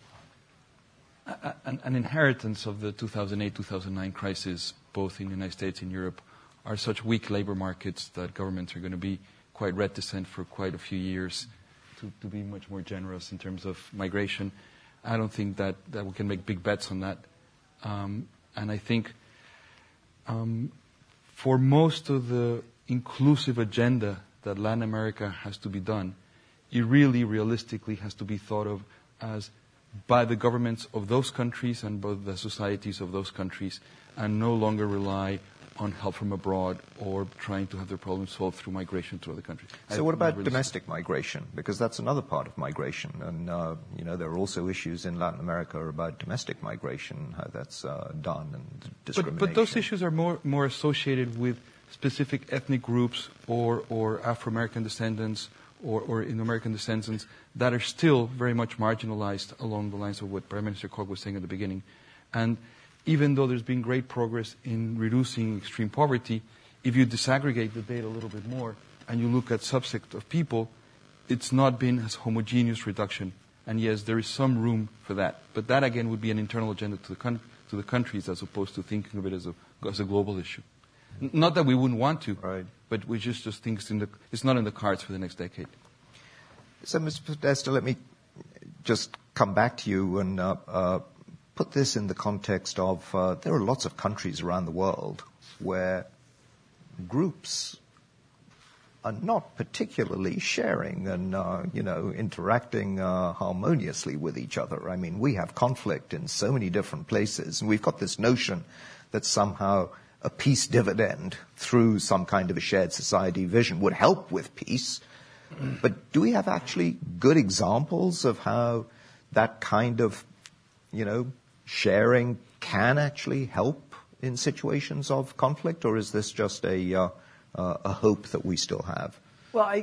an inheritance of the 2008-2009 crisis, both in the United States and Europe, are such weak labor markets that governments are going to be quite reticent for quite a few years to be much more generous in terms of migration. I don't think that we can make big bets on that. And I think for most of the inclusive agenda that Latin America has to be done, it really realistically has to be thought of as by the governments of those countries and by the societies of those countries, and no longer rely on help from abroad or trying to have their problems solved through migration to other countries. So what about domestic migration? Because that's another part of migration. And, there are also issues in Latin America about domestic migration, how that's done, and discrimination. But those issues are more associated with specific ethnic groups or Afro-American descendants or Indo-American descendants that are still very much marginalized along the lines of what Prime Minister Kok was saying at the beginning. And even though there's been great progress in reducing extreme poverty, if you disaggregate the data a little bit more and you look at subsect of people, it's not been as homogeneous reduction. And yes, there is some room for that. But that, again, would be an internal agenda to the countries as opposed to thinking of it as a global issue. Not that we wouldn't want to, right, but we just think it's not in the cards for the next decade. So, Mr. Podesta, let me just come back to you and put this in the context of there are lots of countries around the world where groups are not particularly sharing and, interacting harmoniously with each other. I mean, we have conflict in so many different places, and we've got this notion that somehow a peace dividend through some kind of a shared society vision would help with peace. But do we have actually good examples of how that kind of, sharing can actually help in situations of conflict, or is this just a hope that we still have? Well,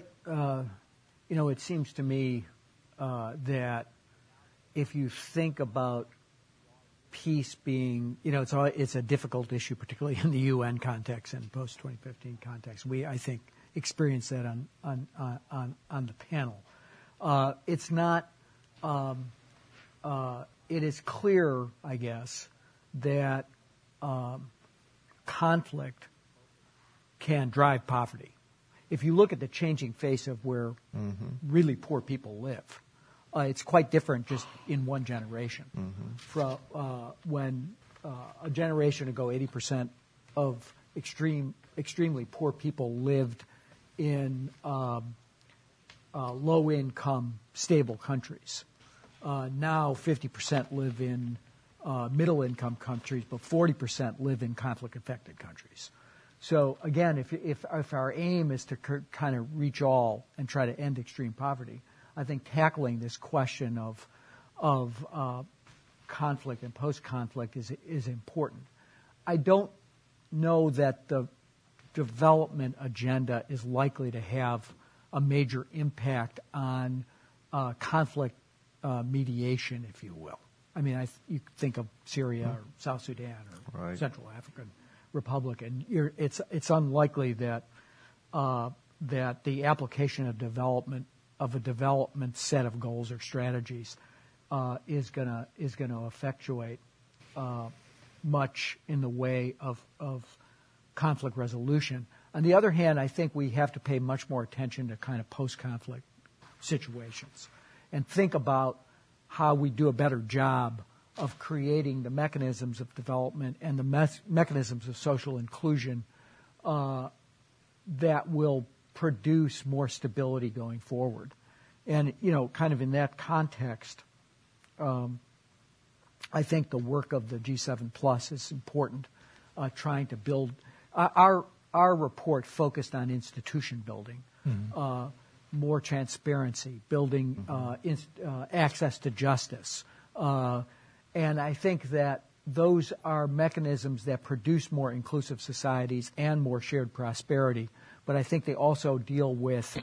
it seems to me that if you think about peace being, it's a difficult issue, particularly in the UN context and post-2015 context. We, I think, experienced that on the panel. It's not. It is clear, I guess, that conflict can drive poverty. If you look at the changing face of where really poor people live, it's quite different just in one generation. From when a generation ago, 80% of extremely poor people lived in low-income, stable countries. Now 50% live in middle-income countries, but 40% live in conflict-affected countries. So again, if our aim is to kind of reach all and try to end extreme poverty, I think tackling this question of conflict and post-conflict is important. I don't know that the development agenda is likely to have a major impact on conflict mediation, if you will. I mean, you think of Syria or South Sudan or Central African Republic, and it's unlikely that that the application of a development set of goals or strategies is going to effectuate much in the way of conflict resolution. On the other hand, I think we have to pay much more attention to kind of post-conflict situations and think about how we do a better job of creating the mechanisms of development and the mechanisms of social inclusion that will produce more stability going forward. And, kind of in that context, I think the work of the G7 Plus is important, trying to build. Our report focused on institution building, more transparency, building access to justice. And I think that those are mechanisms that produce more inclusive societies and more shared prosperity. But I think they also deal with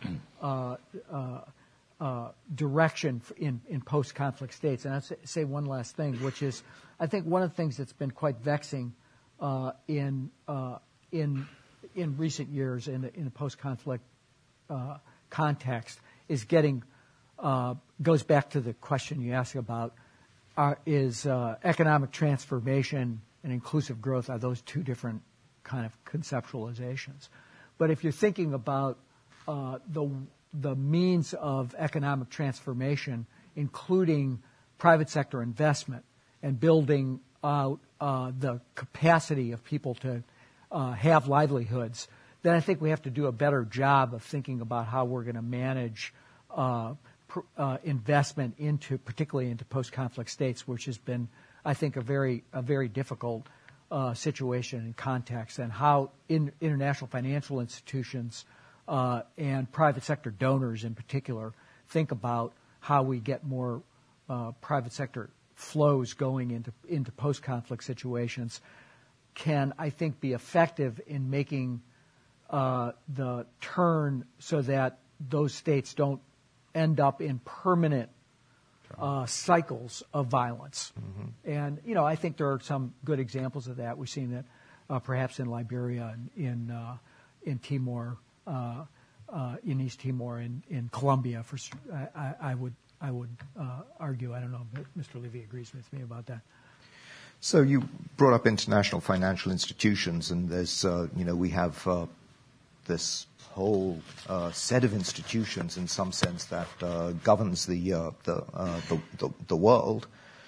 direction in post-conflict states. And I'll say one last thing, which is I think one of the things that's been quite vexing in recent years in a post-conflict context is goes back to the question you asked about is economic transformation and inclusive growth, are those two different kind of conceptualizations. But if you're thinking about the means of economic transformation, including private sector investment and building out the capacity of people to have livelihoods, then I think we have to do a better job of thinking about how we're going to manage investment particularly into post-conflict states, which has been, I think, a very difficult situation and context, and how international financial institutions and private sector donors in particular think about how we get more private sector flows going into post-conflict situations can, I think, be effective in making the turn so that those states don't end up in permanent cycles of violence. And, I think there are some good examples of that. We've seen that perhaps in Liberia and in Timor, in East Timor in Colombia. I would argue. I don't know if Mr. Levy agrees with me about that. So you brought up international financial institutions, and there's, we have this whole set of institutions, in some sense, that governs the world.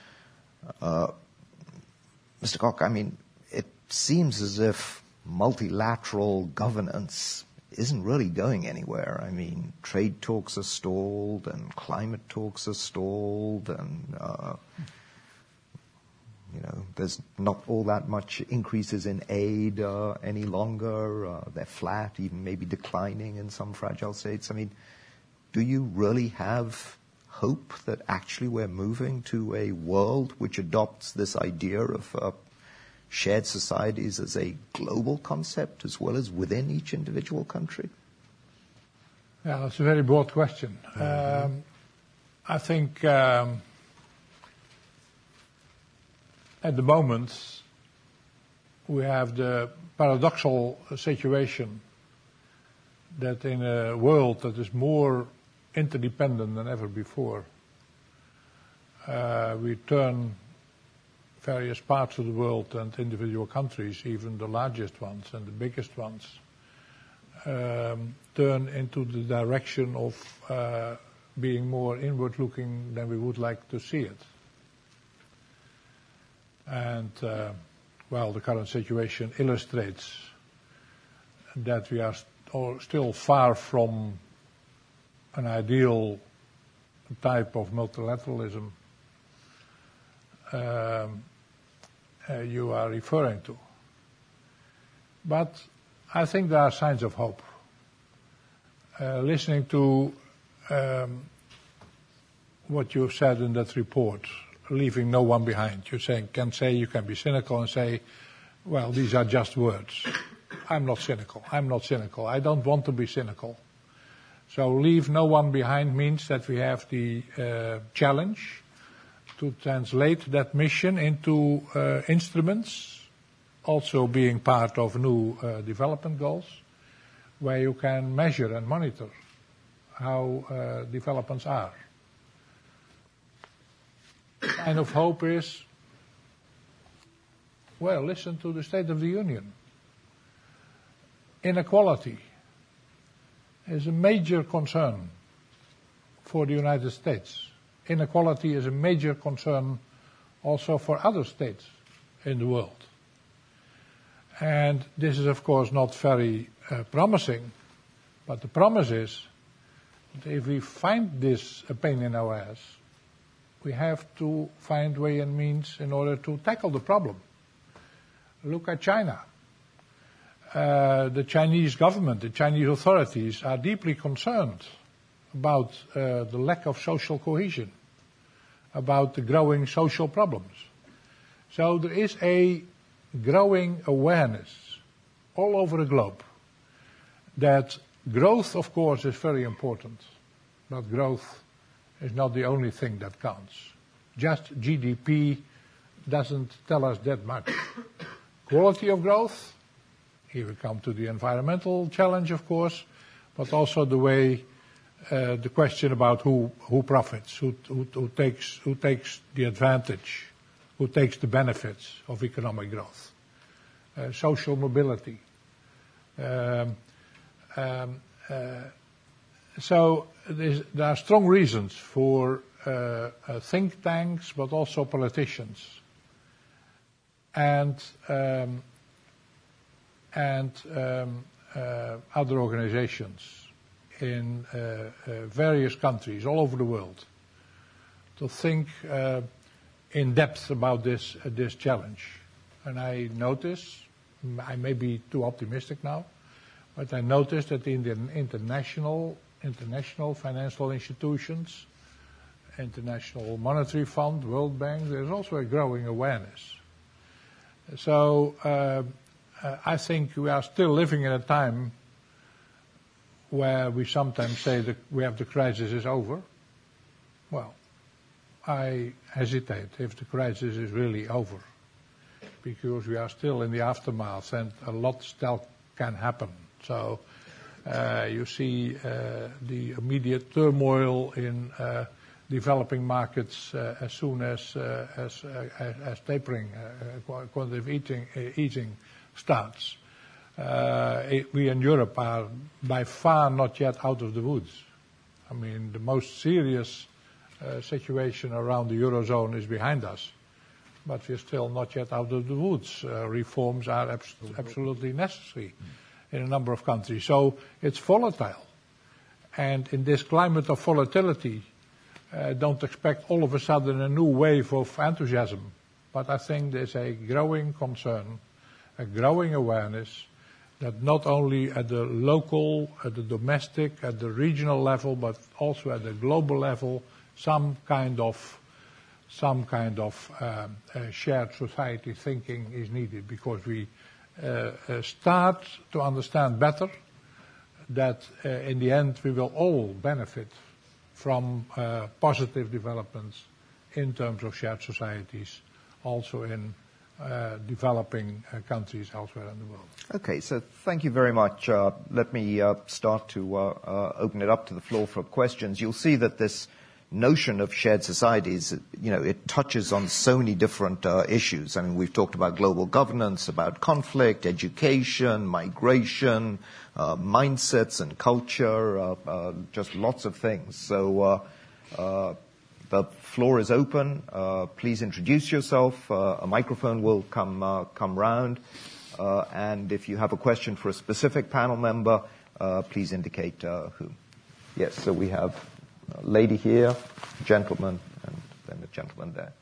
Mr. Kok, I mean, it seems as if multilateral governance isn't really going anywhere. I mean, trade talks are stalled, and climate talks are stalled, and there's not all that much increases in aid any longer. They're flat, even maybe declining in some fragile states. I mean, do you really have hope that actually we're moving to a world which adopts this idea of shared societies as a global concept as well as within each individual country? Yeah, that's a very broad question. I think at the moment we have the paradoxical situation that in a world that is more interdependent than ever before, we turn various parts of the world and individual countries, even the largest ones and the biggest ones, turn into the direction of being more inward-looking than we would like to see it. And, the current situation illustrates that we are still far from an ideal type of multilateralism you are referring to. But I think there are signs of hope. Listening to what you said in that report, leaving no one behind. You can be cynical and say, well, these are just words. I'm not cynical. I don't want to be cynical. So leave no one behind means that we have the challenge to translate that mission into instruments, also being part of new development goals, where you can measure and monitor how developments are. Kind of hope is, listen to the State of the Union. Inequality is a major concern for the United States. Inequality is a major concern also for other states in the world. And this is, of course, not very promising, but the promise is that if we find this a pain in our ass, we have to find way and means in order to tackle the problem. Look at China. The Chinese government, the Chinese authorities are deeply concerned about the lack of social cohesion, about the growing social problems. So there is a growing awareness all over the globe that growth, of course, is very important, but growth is not the only thing that counts. Just GDP doesn't tell us that much. Quality of growth, here we come to the environmental challenge, of course, but also the way the question about who profits, who takes the advantage, who takes the benefits of economic growth, social mobility. So there are strong reasons for think tanks, but also politicians, and other organizations in various countries all over the world to think in depth about this challenge. And I notice, I may be too optimistic now, but I noticed that in the international financial institutions, International Monetary Fund, World Bank, there's also a growing awareness. So I think we are still living in a time where we sometimes say that the crisis is over. Well, I hesitate if the crisis is really over, because we are still in the aftermath and a lot still can happen. So You see the immediate turmoil in developing markets as soon as tapering, quantitative easing starts. We in Europe are by far not yet out of the woods. I mean, the most serious situation around the Eurozone is behind us, but we're still not yet out of the woods. Reforms are absolutely necessary in a number of countries. So it's volatile. And in this climate of volatility, don't expect all of a sudden a new wave of enthusiasm. But I think there's a growing concern, a growing awareness that not only at the local, at the domestic, at the regional level, but also at the global level, some kind of shared society thinking is needed, because we start to understand better that in the end we will all benefit from positive developments in terms of shared societies, also in developing countries elsewhere in the world. Okay, so thank you very much. Let me start to open it up to the floor for questions. You'll see that this notion of shared societies, it touches on so many different issues. I mean, we've talked about global governance, about conflict, education, migration, mindsets and culture, just lots of things. So the floor is open. Please introduce yourself. A microphone will come round. And if you have a question for a specific panel member, please indicate who. Yes, so we have a lady here, gentleman, and then a gentleman there.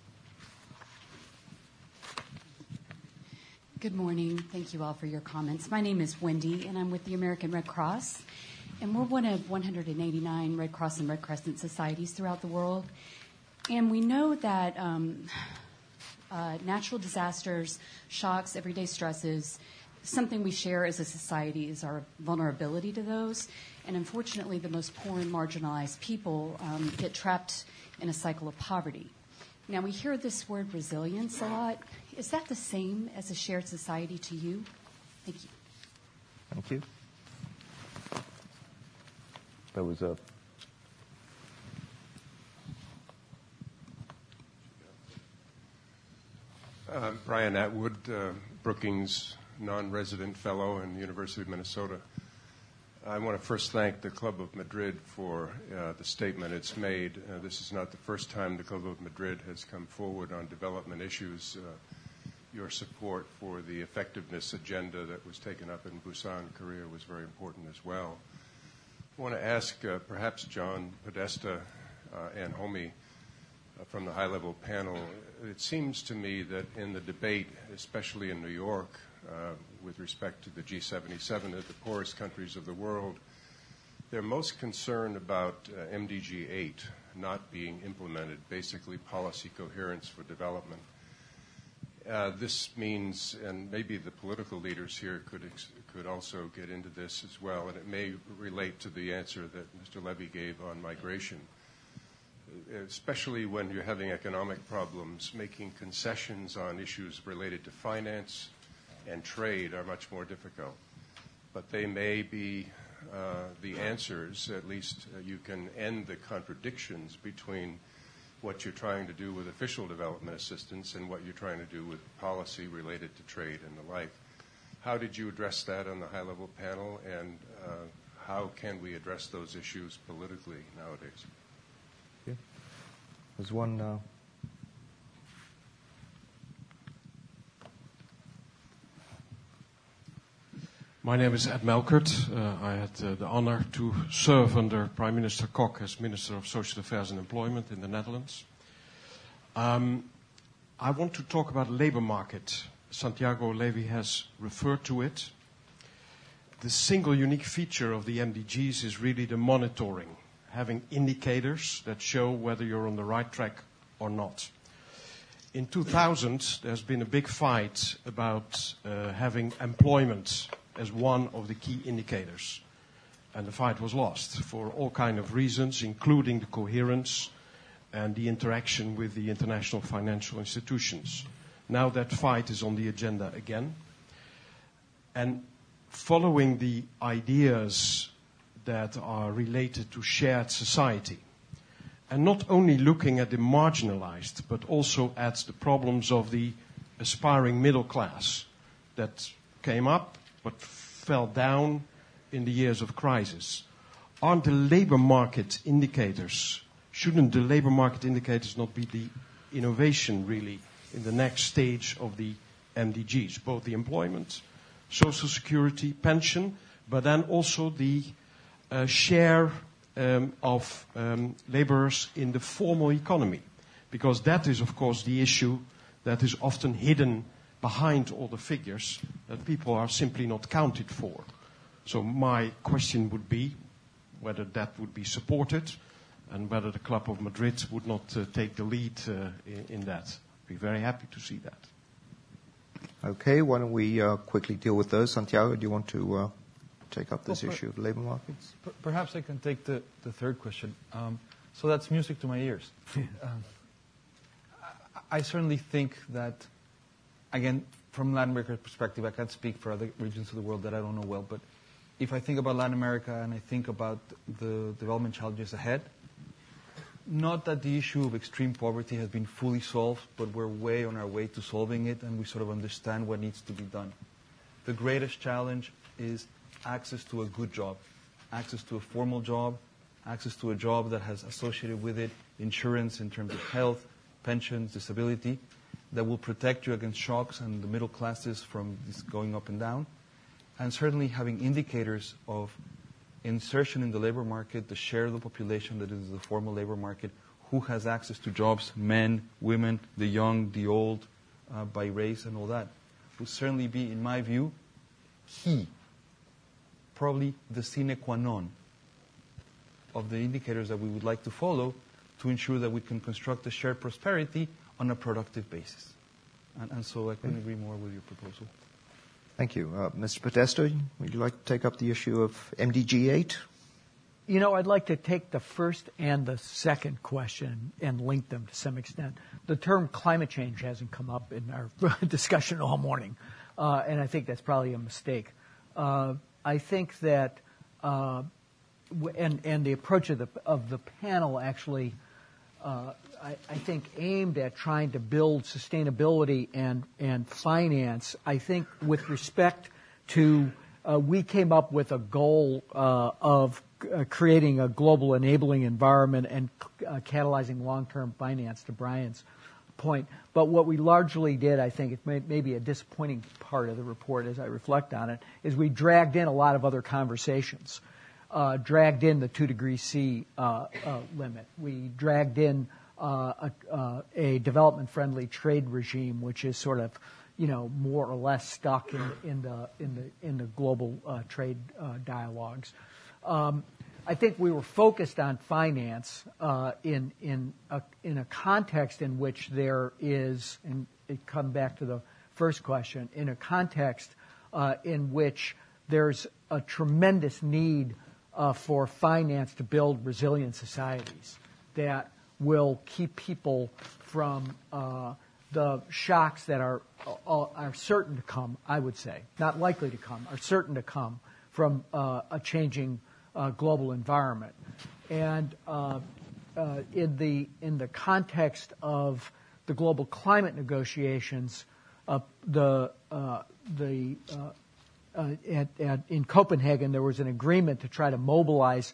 Good morning. Thank you all for your comments. My name is Wendy, and I'm with the American Red Cross. And we're one of 189 Red Cross and Red Crescent societies throughout the world. And we know that natural disasters, shocks, everyday stresses, something we share as a society is our vulnerability to those. And unfortunately, the most poor and marginalized people get trapped in a cycle of poverty. Now, we hear this word resilience a lot. Is that the same as a shared society to you? Thank you. Thank you. There was a... Brian Atwood, Brookings non-resident fellow in the University of Minnesota. I want to first thank the Club of Madrid for the statement it's made. This is not the first time the Club of Madrid has come forward on development issues. Your support for the effectiveness agenda that was taken up in Busan, Korea was very important as well. I want to ask perhaps John Podesta and Homi from the high-level panel. It seems to me that in the debate, especially in New York, with respect to the G77, the poorest countries of the world, they're most concerned about MDG 8 not being implemented, basically policy coherence for development. This means, and maybe the political leaders here could also get into this as well, and it may relate to the answer that Mr. Levy gave on migration. Especially when you're having economic problems, making concessions on issues related to finance and trade are much more difficult. But they may be the answers. At least you can end the contradictions between what you're trying to do with official development assistance and what you're trying to do with policy related to trade and the like. How did you address that on the high-level panel, and how can we address those issues politically nowadays? There's one... My name is Ed Melkert. I had the honor to serve under Prime Minister Kok as Minister of Social Affairs and Employment in the Netherlands. I want to talk about the labor market. Santiago Levy has referred to it. The single unique feature of the MDGs is really the monitoring, having indicators that show whether you're on the right track or not. In 2000, there's been a big fight about having employment as one of the key indicators. And the fight was lost for all kinds of reasons, including the coherence and the interaction with the international financial institutions. Now that fight is on the agenda again. And following the ideas that are related to shared society. And not only looking at the marginalized, but also at the problems of the aspiring middle class that came up but fell down in the years of crisis. Shouldn't the labor market indicators not be the innovation really in the next stage of the MDGs, both the employment, social security, pension, but then also the share of laborers in the formal economy? Because that is, of course, the issue that is often hidden behind all the figures that people are simply not counted for. So my question would be whether that would be supported and whether the Club of Madrid would not take the lead in that. I'd be very happy to see that. Okay, why don't we quickly deal with those? Santiago, do you want to take up this issue of the labor markets? Perhaps I can take the third question. So that's music to my ears. I certainly think that, again, from Latin America's perspective, I can't speak for other regions of the world that I don't know well, but if I think about Latin America and I think about the development challenges ahead, not that the issue of extreme poverty has been fully solved, but we're way on our way to solving it, and we sort of understand what needs to be done. The greatest challenge is access to a good job, access to a formal job, access to a job that has associated with it insurance in terms of health, pensions, disability, that will protect you against shocks and the middle classes from this going up and down. And certainly having indicators of insertion in the labor market, the share of the population that is the formal labor market, who has access to jobs, men, women, the young, the old, by race and all that, would certainly be, in my view, probably the sine qua non of the indicators that we would like to follow to ensure that we can construct a shared prosperity on a productive basis. And so I couldn't agree more with your proposal. Thank you. Mr. Podesta, would you like to take up the issue of MDG 8? You know, I'd like to take the first and the second question and link them to some extent. The term climate change hasn't come up in our discussion all morning, and I think that's probably a mistake. I think that, and the approach of the panel actually, I think, aimed at trying to build sustainability and finance. I think with respect to, we came up with a goal of creating a global enabling environment and catalyzing long-term finance, to Brian's point. But what we largely did, I think, it may be a disappointing part of the report as I reflect on it, is we dragged in a lot of other conversations. Dragged in the 2 degrees C limit. We dragged in a development-friendly trade regime, which is sort of, more or less stuck in the global trade dialogues. I think we were focused on finance in a context in which there is, and it comes back to the first question, in a context in which there's a tremendous need for finance to build resilient societies that will keep people from the shocks that are certain to come, I would say, not likely to come, are certain to come from a changing global environment. And in the context of the global climate negotiations, in Copenhagen, there was an agreement to try to mobilize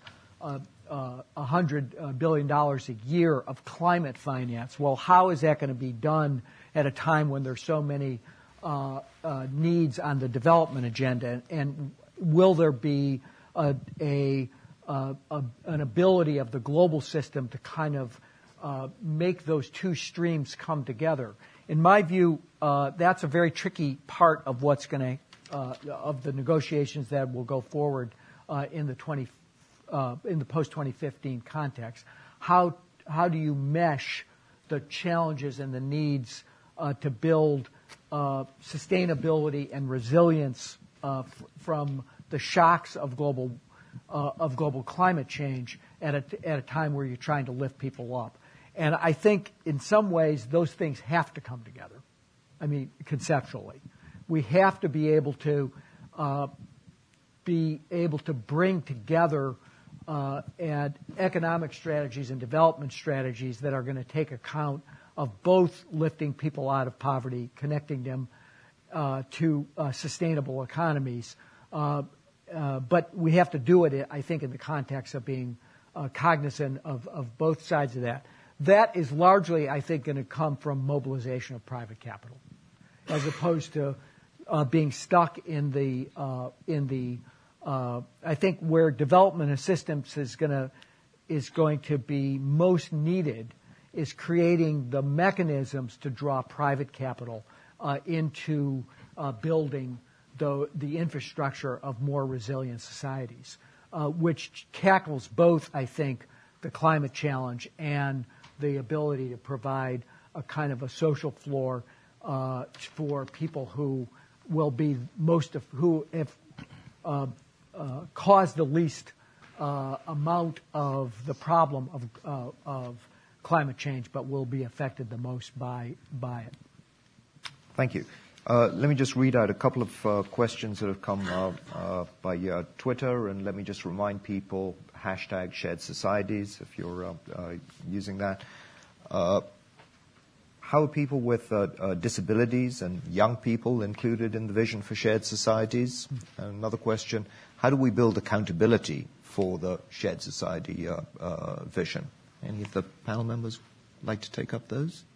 $100 billion a year of climate finance. Well, how is that going to be done at a time when there's so many needs on the development agenda? And will there be an ability of the global system to kind of make those two streams come together? In my view, that's a very tricky part of what's going to of the negotiations that will go forward in the post-2015 context. How do you mesh the challenges and the needs to build sustainability and resilience from the shocks of global climate change at a time where you're trying to lift people up? And I think in some ways those things have to come together. I mean, conceptually. We have to be able to be able to bring together economic strategies and development strategies that are going to take account of both lifting people out of poverty, connecting them to sustainable economies. But we have to do it, I think, in the context of being cognizant of both sides of that. That is largely, I think, going to come from mobilization of private capital, as opposed to being stuck in the I think where development assistance is going to be most needed is creating the mechanisms to draw private capital into building the infrastructure of more resilient societies, which tackles both, I think, the climate challenge and the ability to provide a kind of a social floor for people who will be who have caused the least amount of the problem of climate change, but will be affected the most by it. Thank you. Let me just read out a couple of questions that have come by Twitter, and let me just remind people, hashtag Shared Societies, if you're using that. How are people with disabilities and young people included in the vision for shared societies? Another question, how do we build accountability for the shared society vision? Any of the panel members like to take up those?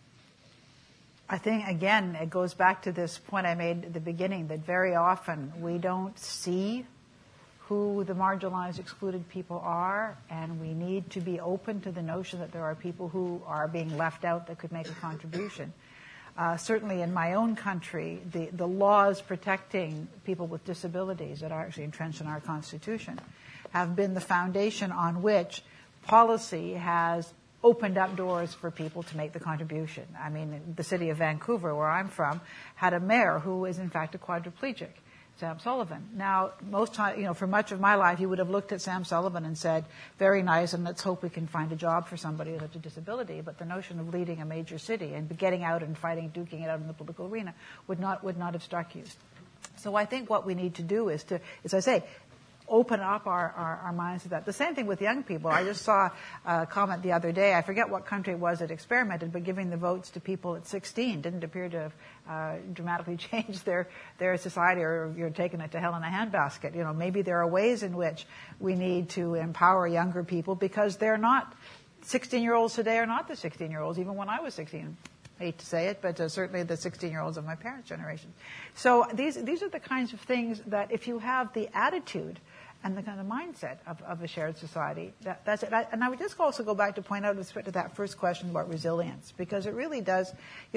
I think, again, it goes back to this point I made at the beginning, that very often we don't see who the marginalized, excluded people are, and we need to be open to the notion that there are people who are being left out that could make a contribution. Certainly in my own country, the laws protecting people with disabilities that are actually entrenched in our Constitution have been the foundation on which policy has opened up doors for people to make the contribution. I mean, the city of Vancouver, where I'm from, had a mayor who is in fact a quadriplegic, Sam Sullivan. Now, for much of my life, you would have looked at Sam Sullivan and said, very nice, and let's hope we can find a job for somebody with a disability. But the notion of leading a major city and getting out and fighting, duking it out in the political arena would not have struck you. So I think what we need to do is to, as I say, open up our minds to that. The same thing with young people. I just saw a comment the other day. I forget what country it was that experimented, but giving the votes to people at 16 didn't appear to have dramatically changed their society, or you're taking it to hell in a handbasket. You know, maybe there are ways in which we need to empower younger people, because they're not 16-year-olds today are not the 16-year-olds even when I was 16. I hate to say it, but certainly the 16-year-olds of my parents' generation. So these are the kinds of things that if you have the attitude and the kind of mindset of a shared society, that's it. And I would just also go back to point out with respect to that first question about resilience, because it really does,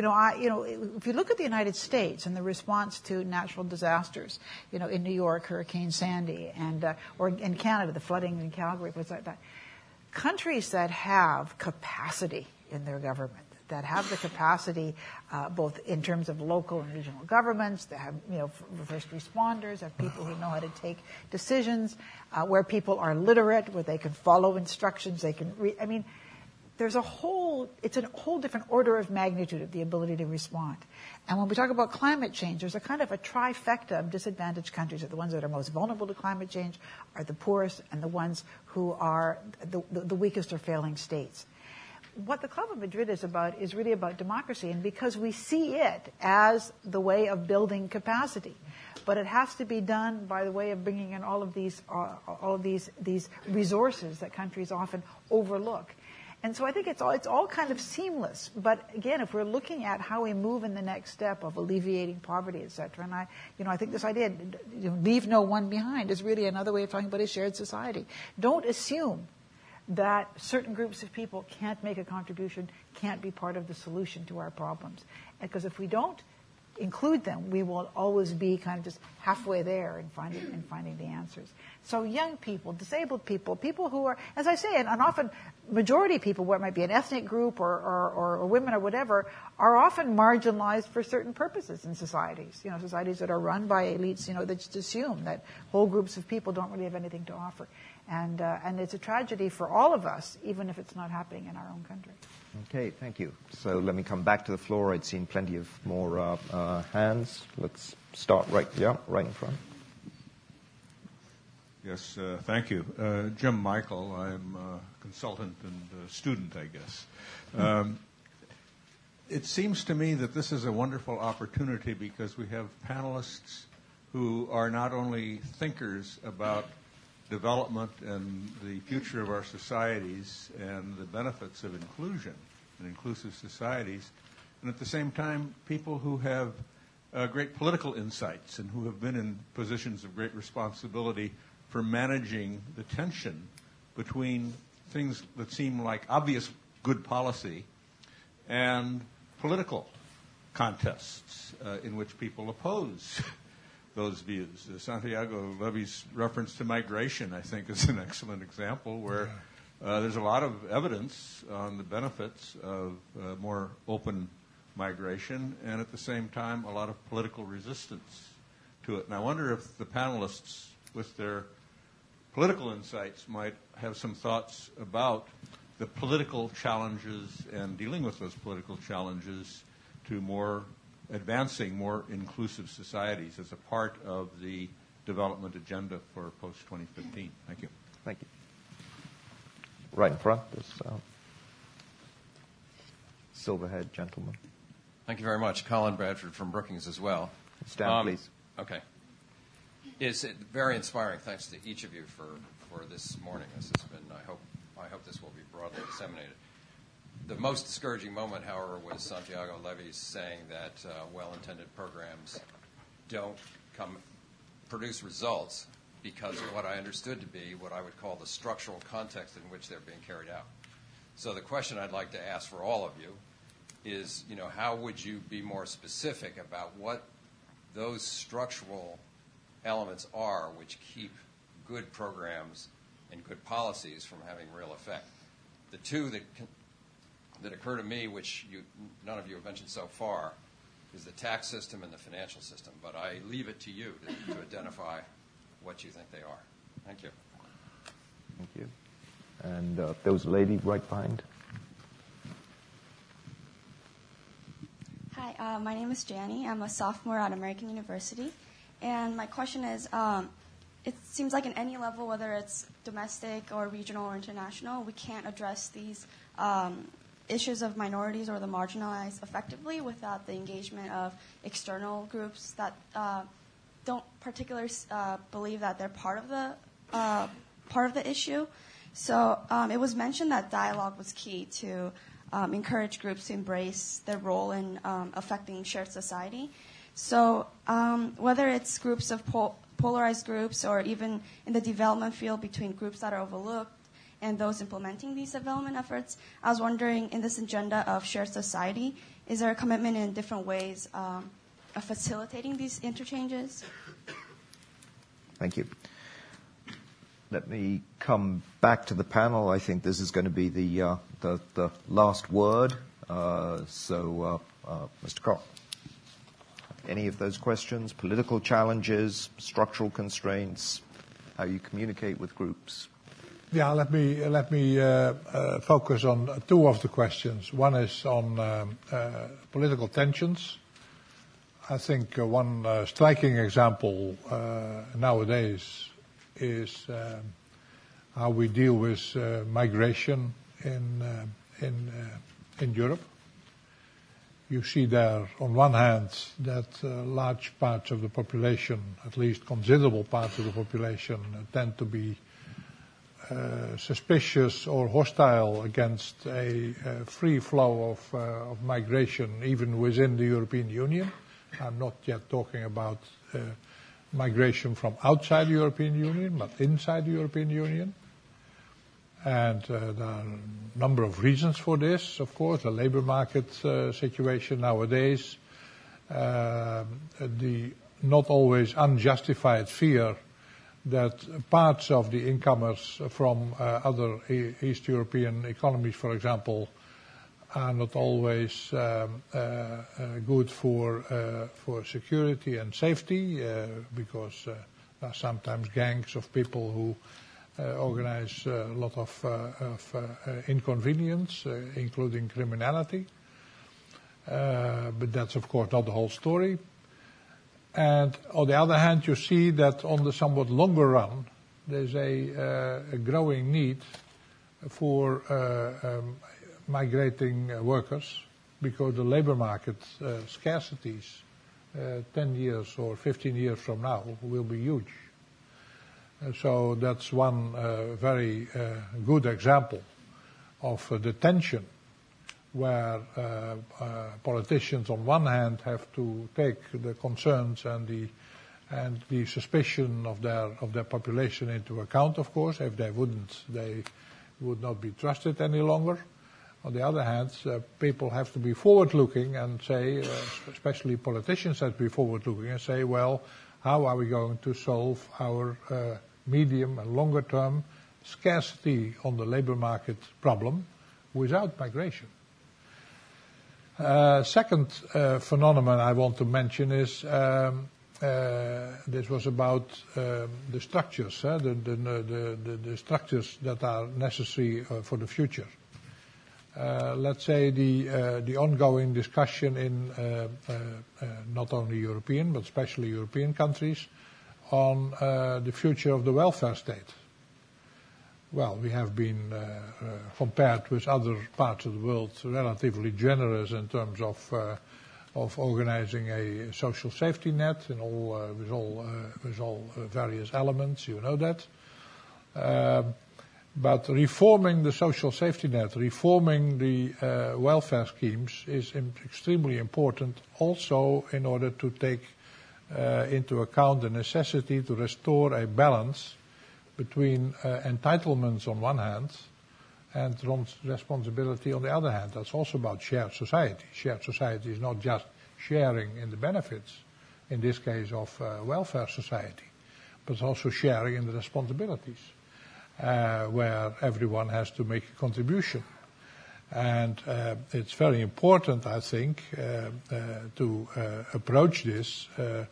if you look at the United States and the response to natural disasters, in New York, Hurricane Sandy, or in Canada, the flooding in Calgary, places like that, countries that have capacity in their government, that have the capacity both in terms of local and regional governments, that have first responders, have people who know how to take decisions, where people are literate, where they can follow instructions, they can read. I mean, it's a whole different order of magnitude of the ability to respond. And when we talk about climate change, there's a kind of a trifecta of disadvantaged countries. The ones that are most vulnerable to climate change are the poorest, and the ones who are the weakest or failing states. What the Club of Madrid is about is really about democracy, and because we see it as the way of building capacity, but it has to be done by the way of bringing in all of these resources that countries often overlook. And so I think it's all kind of seamless. But again, if we're looking at how we move in the next step of alleviating poverty, et cetera, and I think this idea, leave no one behind, is really another way of talking about a shared society. Don't assume that certain groups of people can't make a contribution, can't be part of the solution to our problems. Because if we don't include them, we will always be kind of just halfway there in finding the answers. So young people, disabled people, people who are, as I say, and often majority people, where it might be an ethnic group or women or whatever, are often marginalized for certain purposes in societies. Societies that are run by elites, that just assume that whole groups of people don't really have anything to offer. And it's a tragedy for all of us, even if it's not happening in our own country. Okay, thank you. So let me come back to the floor. I'd seen plenty of more hands. Let's start right in front. Yes, thank you. Jim Michael, I'm a consultant and a student, I guess. It seems to me that this is a wonderful opportunity because we have panelists who are not only thinkers about development and the future of our societies and the benefits of inclusion and inclusive societies, and at the same time, people who have great political insights and who have been in positions of great responsibility for managing the tension between things that seem like obvious good policy and political contests in which people oppose those views. Santiago Levy's reference to migration, I think, is an excellent example where there's a lot of evidence on the benefits of more open migration and at the same time a lot of political resistance to it. And I wonder if the panelists, with their political insights, might have some thoughts about the political challenges and dealing with those political challenges to more advancing more inclusive societies as a part of the development agenda for post-2015. Thank you. Thank you. Right in front, this silver-haired gentleman. Thank you very much. Colin Bradford from Brookings as well. Stand, please. Okay. It's very inspiring. Thanks to each of you for this morning. This has been, I hope this will be broadly disseminated. The most discouraging moment, however, was Santiago Levy saying that well-intended programs don't produce results because of what I understood to be what I would call the structural context in which they're being carried out. So the question I'd like to ask for all of you is, how would you be more specific about what those structural elements are which keep good programs and good policies from having real effect? The two that occur to me, which none of you have mentioned so far, is the tax system and the financial system. But I leave it to you to identify what you think they are. Thank you. Thank you. And there was a lady right behind. Hi, my name is Janie. I'm a sophomore at American University. And my question is, it seems like in any level, whether it's domestic or regional or international, we can't address these issues of minorities or the marginalized effectively without the engagement of external groups that don't particularly believe that they're part of the issue. So it was mentioned that dialogue was key to encourage groups to embrace their role in affecting shared society. So whether it's groups of polarized groups or even in the development field between groups that are overlooked and those implementing these development efforts, I was wondering, in this agenda of shared society, is there a commitment in different ways of facilitating these interchanges? Thank you. Let me come back to the panel. I think this is going to be the last word. Mr. Kroll, any of those questions? Political challenges, structural constraints, how you communicate with groups? Yeah, let me focus on two of the questions. One is on political tensions. I think one striking example nowadays is how we deal with migration in Europe. You see there, on one hand, that large parts of the population, at least considerable parts of the population, tend to be suspicious or hostile against a free flow of migration, even within the European Union. I'm not yet talking about migration from outside the European Union, but inside the European Union. And there are a number of reasons for this, of course. The labor market situation nowadays, the not always unjustified fear that parts of the incomers from other East European economies, for example, are not always good for security and safety, because there are sometimes gangs of people who organize a lot of inconvenience, including criminality. But that's, of course, not the whole story. And on the other hand, you see that on the somewhat longer run, there's a growing need for migrating workers because the labor market scarcities 10 years or 15 years from now will be huge. So that's one very good example of the tension where politicians on one hand have to take the concerns and the suspicion of their population into account, of course. If they wouldn't, they would not be trusted any longer. On the other hand, people have to be forward-looking and say, especially politicians have to be forward-looking and say, well, how are we going to solve our medium and longer-term scarcity on the labor market problem without migration? Second phenomenon I want to mention is this was about the structures, the structures that are necessary for the future. Let's say the ongoing discussion in not only European but especially European countries on the future of the welfare state. Well, we have been compared with other parts of the world relatively generous in terms of organizing a social safety net in with all various elements. You know that. But reforming the social safety net, reforming the welfare schemes is extremely important also in order to take into account the necessity to restore a balance between entitlements on one hand and responsibility on the other hand. That's also about shared society. Shared society is not just sharing in the benefits, in this case of welfare society, but also sharing in the responsibilities. Where everyone has to make a contribution. And it's very important, I think, to approach this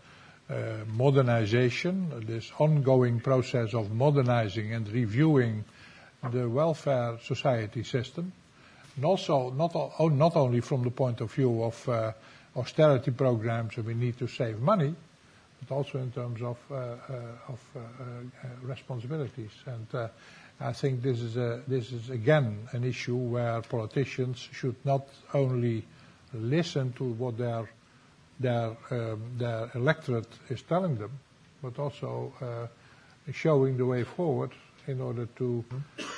modernization, this ongoing process of modernizing and reviewing the welfare society system, and also not only from the point of view of austerity programs and we need to save money, but also in terms of responsibilities. And I think this is again an issue where politicians should not only listen to what their electorate is telling them, but also showing the way forward in order to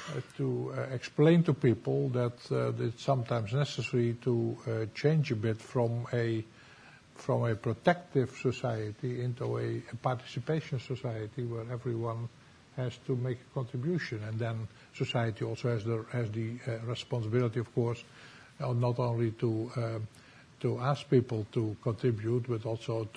explain to people that it's sometimes necessary to change a bit from a protective society into a participation society where everyone has to make a contribution, and then society also has the responsibility, of course, not only to ask people to contribute, but also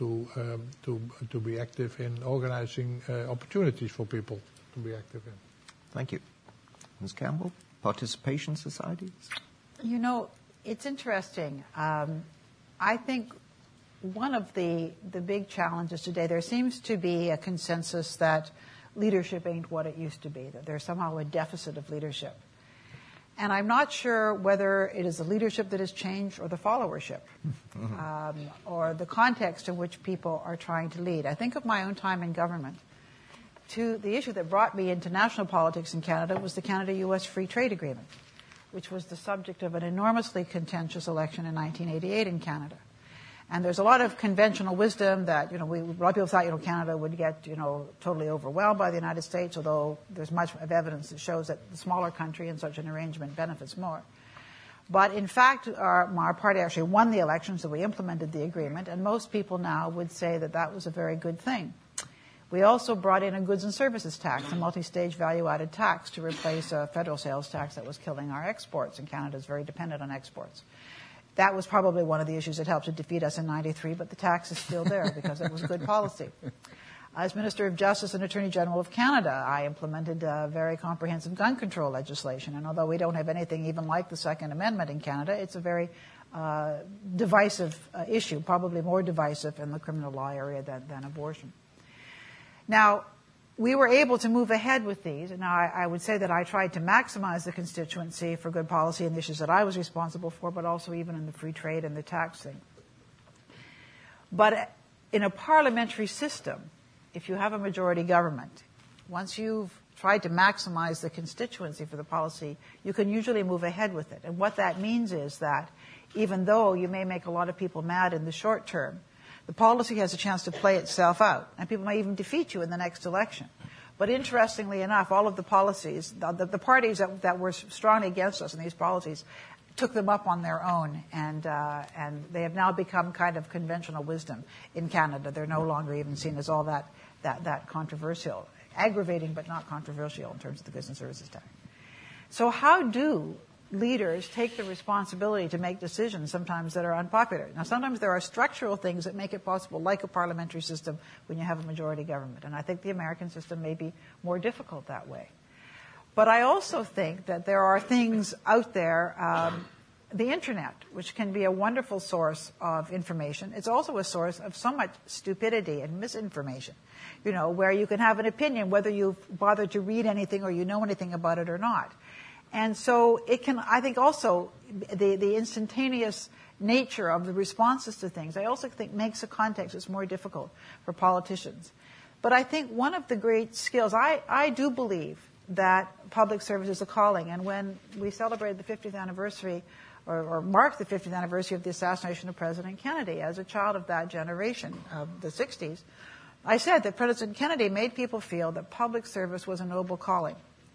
to be active in organizing opportunities for people to be active in. Thank you. Ms. Campbell, participation societies? You know, it's interesting. I think one of the big challenges today, there seems to be a consensus that leadership ain't what it used to be, that there's somehow a deficit of leadership. And I'm not sure whether it is the leadership that has changed or the followership, or the context in which people are trying to lead. I think of my own time in government. The issue that brought me into national politics in Canada was the Canada-U.S. Free Trade Agreement, which was the subject of an enormously contentious election in 1988 in Canada. And there's a lot of conventional wisdom that, a lot of people thought, Canada would get, totally overwhelmed by the United States, although there's much of evidence that shows that the smaller country in such an arrangement benefits more. But in fact, our party actually won the election, so we implemented the agreement, and most people now would say that that was a very good thing. We also brought in a goods and services tax, a multi-stage value-added tax, to replace a federal sales tax that was killing our exports, and Canada is very dependent on exports. That was probably one of the issues that helped to defeat us in '93, but the tax is still there because it was good policy. As Minister of Justice and Attorney General of Canada, I implemented very comprehensive gun control legislation, and although we don't have anything even like the Second Amendment in Canada, it's a very divisive issue, probably more divisive in the criminal law area than abortion. Now, we were able to move ahead with these, and now I would say that I tried to maximize the constituency for good policy in the issues that I was responsible for, but also even in the free trade and the tax thing. But in a parliamentary system, if you have a majority government, Once you've tried to maximize the constituency for the policy, you can usually move ahead with it. And what that means is that even though you may make a lot of people mad in the short term, the policy has a chance to play itself out, and people may even defeat you in the next election. But interestingly enough, all of the policies, the parties that were strongly against us in these policies, took them up on their own, and they have now become kind of conventional wisdom in Canada. They're no longer even seen as all that controversial, aggravating but not controversial in terms of the goods and services tax. So how do leaders take the responsibility to make decisions sometimes that are unpopular? Now, sometimes there are structural things that make it possible, like a parliamentary system when you have a majority government. And I think the American system may be more difficult that way. But I also think that there are things out there, the internet, which can be a wonderful source of information. It's also a source of so much stupidity and misinformation, where you can have an opinion whether you've bothered to read anything or you know anything about it or not. And so it can, I think also, the instantaneous nature of the responses to things, I also think makes a context that's more difficult for politicians. But I think one of the great skills, I do believe that public service is a calling. And when we celebrated the 50th anniversary, or marked the 50th anniversary of the assassination of President Kennedy, as a child of that generation of the 60s, I said that President Kennedy made people feel that public service was a noble calling.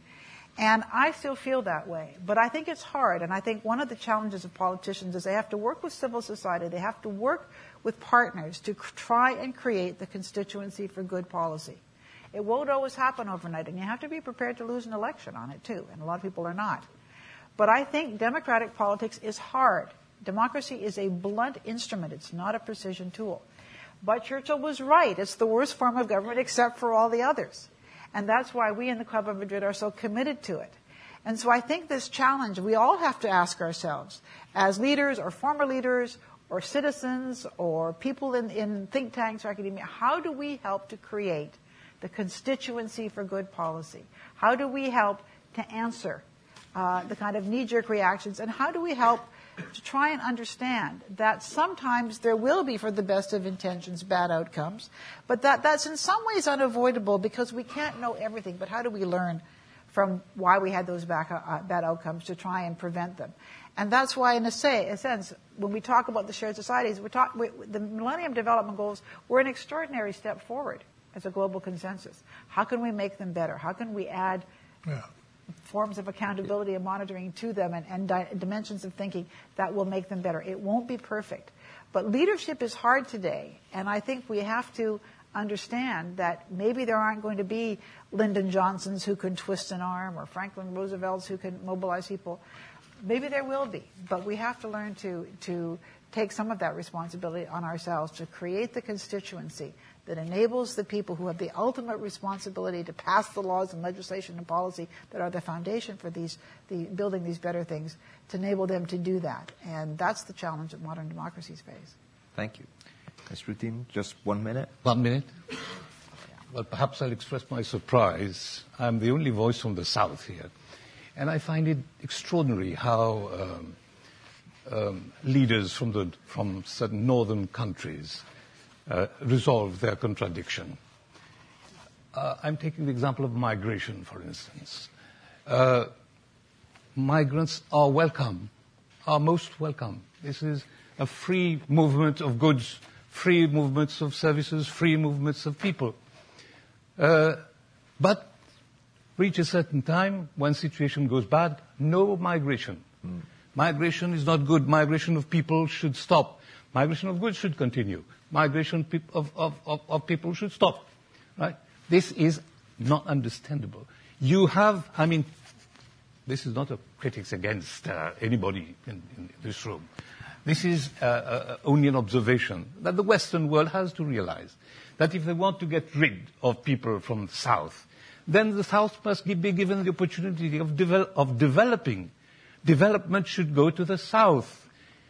And I still feel that way. But I think it's hard. And I think one of the challenges of politicians is they have to work with civil society. They have to work with partners to try and create the constituency for good policy. It won't always happen overnight. And you have to be prepared to lose an election on it, too. And a lot of people are not. But I think democratic politics is hard. Democracy is a blunt instrument. It's not a precision tool. But Churchill was right. It's the worst form of government except for all the others. And that's why we in the Club of Madrid are so committed to it. And so I think this challenge, we all have to ask ourselves, as leaders or former leaders or citizens or people in think tanks or academia, how do we help to create the constituency for good policy? How do we help to answer the kind of knee-jerk reactions? And how do we help to try and understand that sometimes there will be, for the best of intentions, bad outcomes, but that's in some ways unavoidable because we can't know everything. But how do we learn from why we had those bad outcomes to try and prevent them? And that's why, in a sense, when we talk about the shared societies, the Millennium Development Goals were an extraordinary step forward as a global consensus. How can we make them better? How can we add forms of accountability and monitoring to them and dimensions of thinking that will make them better? It won't be perfect. But leadership is hard today, and I think we have to understand that maybe there aren't going to be Lyndon Johnsons who can twist an arm or Franklin Roosevelts who can mobilize people. Maybe there will be, but we have to learn to take some of that responsibility on ourselves to create the constituency that enables the people who have the ultimate responsibility to pass the laws and legislation and policy that are the foundation for building these better things, to enable them to do that. And that's the challenge that modern democracies face. Thank you. Ms. Rutin, just 1 minute. 1 minute? Well, perhaps I'll express my surprise. I'm the only voice from the South here. And I find it extraordinary how leaders from certain northern countries resolve their contradiction. I'm taking the example of migration, for instance. Migrants are welcome, are most welcome. This is a free movement of goods, free movements of services, free movements of people. But reach a certain time, when situation goes bad, no migration. Migration is not good. Migration of people should stop. Migration of goods should continue. Migration of people should stop. Right? This is not understandable. This is not a critics against anybody in this room. This is only an observation that the Western world has to realize that if they want to get rid of people from the South, then the South must be given the opportunity of developing. Development should go to the South.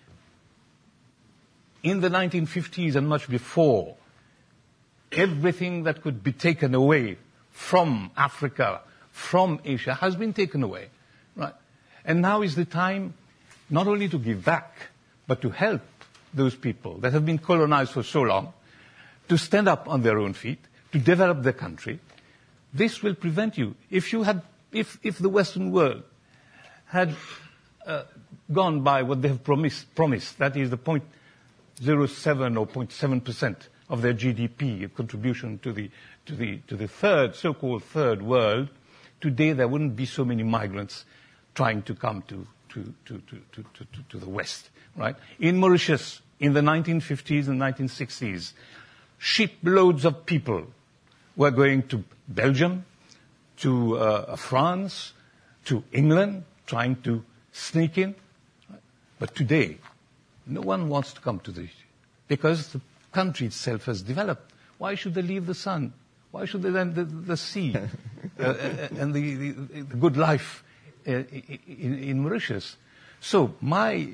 In the 1950s and much before, everything that could be taken away from Africa, from Asia, has been taken away. Right? And now is the time not only to give back, but to help those people that have been colonized for so long to stand up on their own feet, to develop their country. This will prevent you. If the Western world had gone by what they have promised, that is the 0.07 or 0.7% of their GDP contribution to the so-called third world, today there wouldn't be so many migrants trying to come to the West, right? In Mauritius, in the 1950s and 1960s, shiploads of people were going to Belgium, to France, to England, trying to sneak in. But today, no one wants to come to because the country itself has developed. Why should they leave the sun? Why should they leave the sea and the good life in Mauritius? So my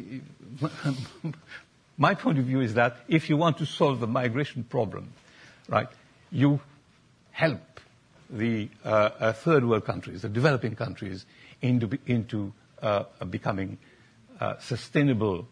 point of view is that if you want to solve the migration problem, right, you help the third world countries, the developing countries, into becoming sustainable,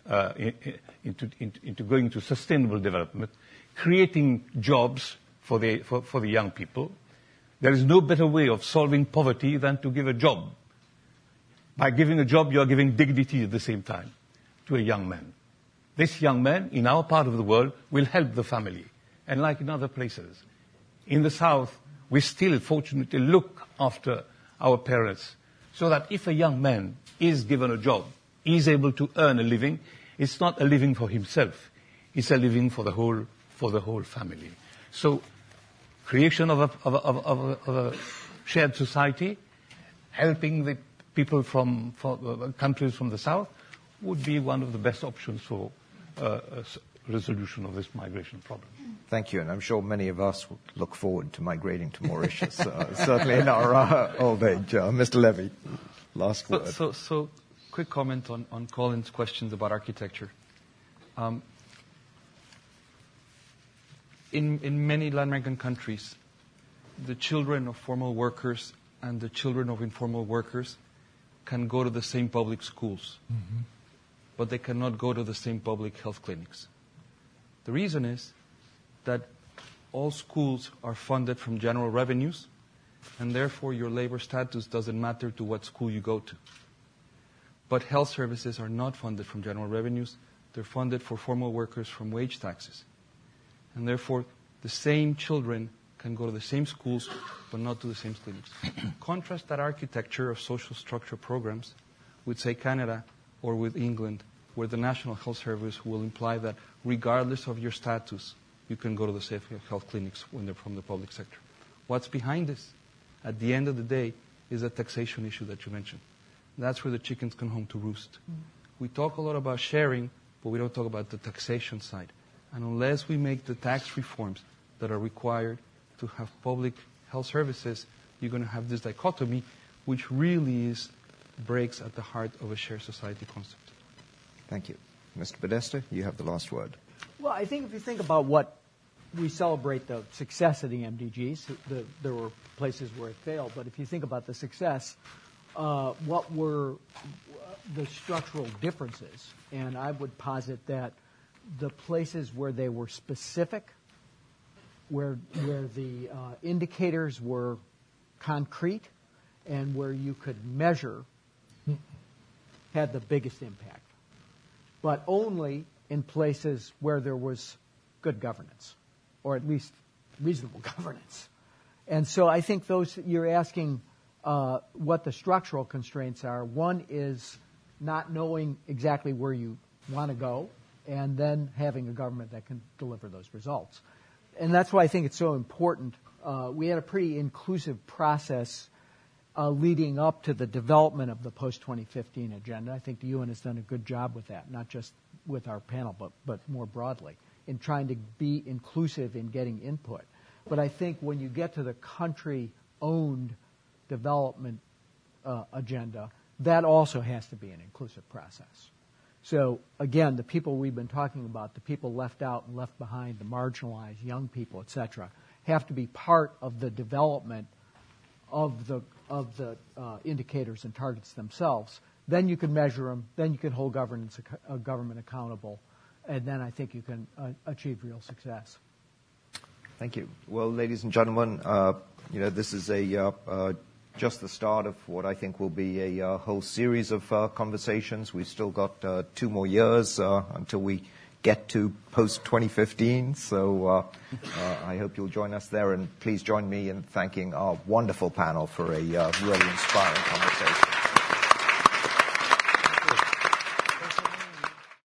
into going to sustainable development, creating jobs for the young people. There is no better way of solving poverty than to give a job. By giving a job, you are giving dignity at the same time to a young man. This young man, in our part of the world, will help the family. And like in other places, in the South, we still fortunately look after our parents, so that if a young man is given a job, is able to earn a living, it's not a living for himself, it's a living for the whole family. So, creation of a shared society, helping the people from countries from the South, would be one of the best options for resolution of this migration problem. Thank you, and I'm sure many of us look forward to migrating to Mauritius, certainly in our old age. Mr. Levy, last word. So, quick comment on Colin's questions about architecture. In many Latin American countries, the children of formal workers and the children of informal workers can go to the same public schools, but they cannot go to the same public health clinics. The reason is that all schools are funded from general revenues, and therefore your labor status doesn't matter to what school you go to. But health services are not funded from general revenues. They're funded for formal workers from wage taxes. And therefore, the same children can go to the same schools, but not to the same clinics. Contrast that architecture of social structure programs with, say, Canada or with England, where the National Health Service will imply that regardless of your status, you can go to the safe health clinics when they're from the public sector. What's behind this, at the end of the day, is a taxation issue that you mentioned. That's where the chickens come home to roost. We talk a lot about sharing, but we don't talk about the taxation side. And unless we make the tax reforms that are required to have public health services, you're going to have this dichotomy, which really breaks at the heart of a shared society concept. Thank you. Mr. Podesta, you have the last word. Well, I think if you think about what we celebrate the success of the MDGs, there were places where it failed, but if you think about the success, what were the structural differences? And I would posit that the places where they were specific, where the indicators were concrete, and where you could measure, had the biggest impact. But only in places where there was good governance, or at least reasonable governance. And so I think you're asking what the structural constraints are. One is not knowing exactly where you want to go, and then having a government that can deliver those results. And that's why I think it's so important. We had a pretty inclusive process leading up to the development of the post-2015 agenda. I think the UN has done a good job with that, not just with our panel, but more broadly, in trying to be inclusive in getting input. But I think when you get to the country-owned development agenda, that also has to be an inclusive process. So, again, the people we've been talking about, the people left out and left behind, the marginalized, young people, et cetera, have to be part of the development of the indicators and targets themselves. Then you can measure them. Then you can hold government accountable. And then I think you can achieve real success. Thank you. Well, ladies and gentlemen, This is just the start of what I think will be a whole series of conversations. We've still got 2 more years until we get to post-2015. So I hope you'll join us there. And please join me in thanking our wonderful panel for a really inspiring conversation.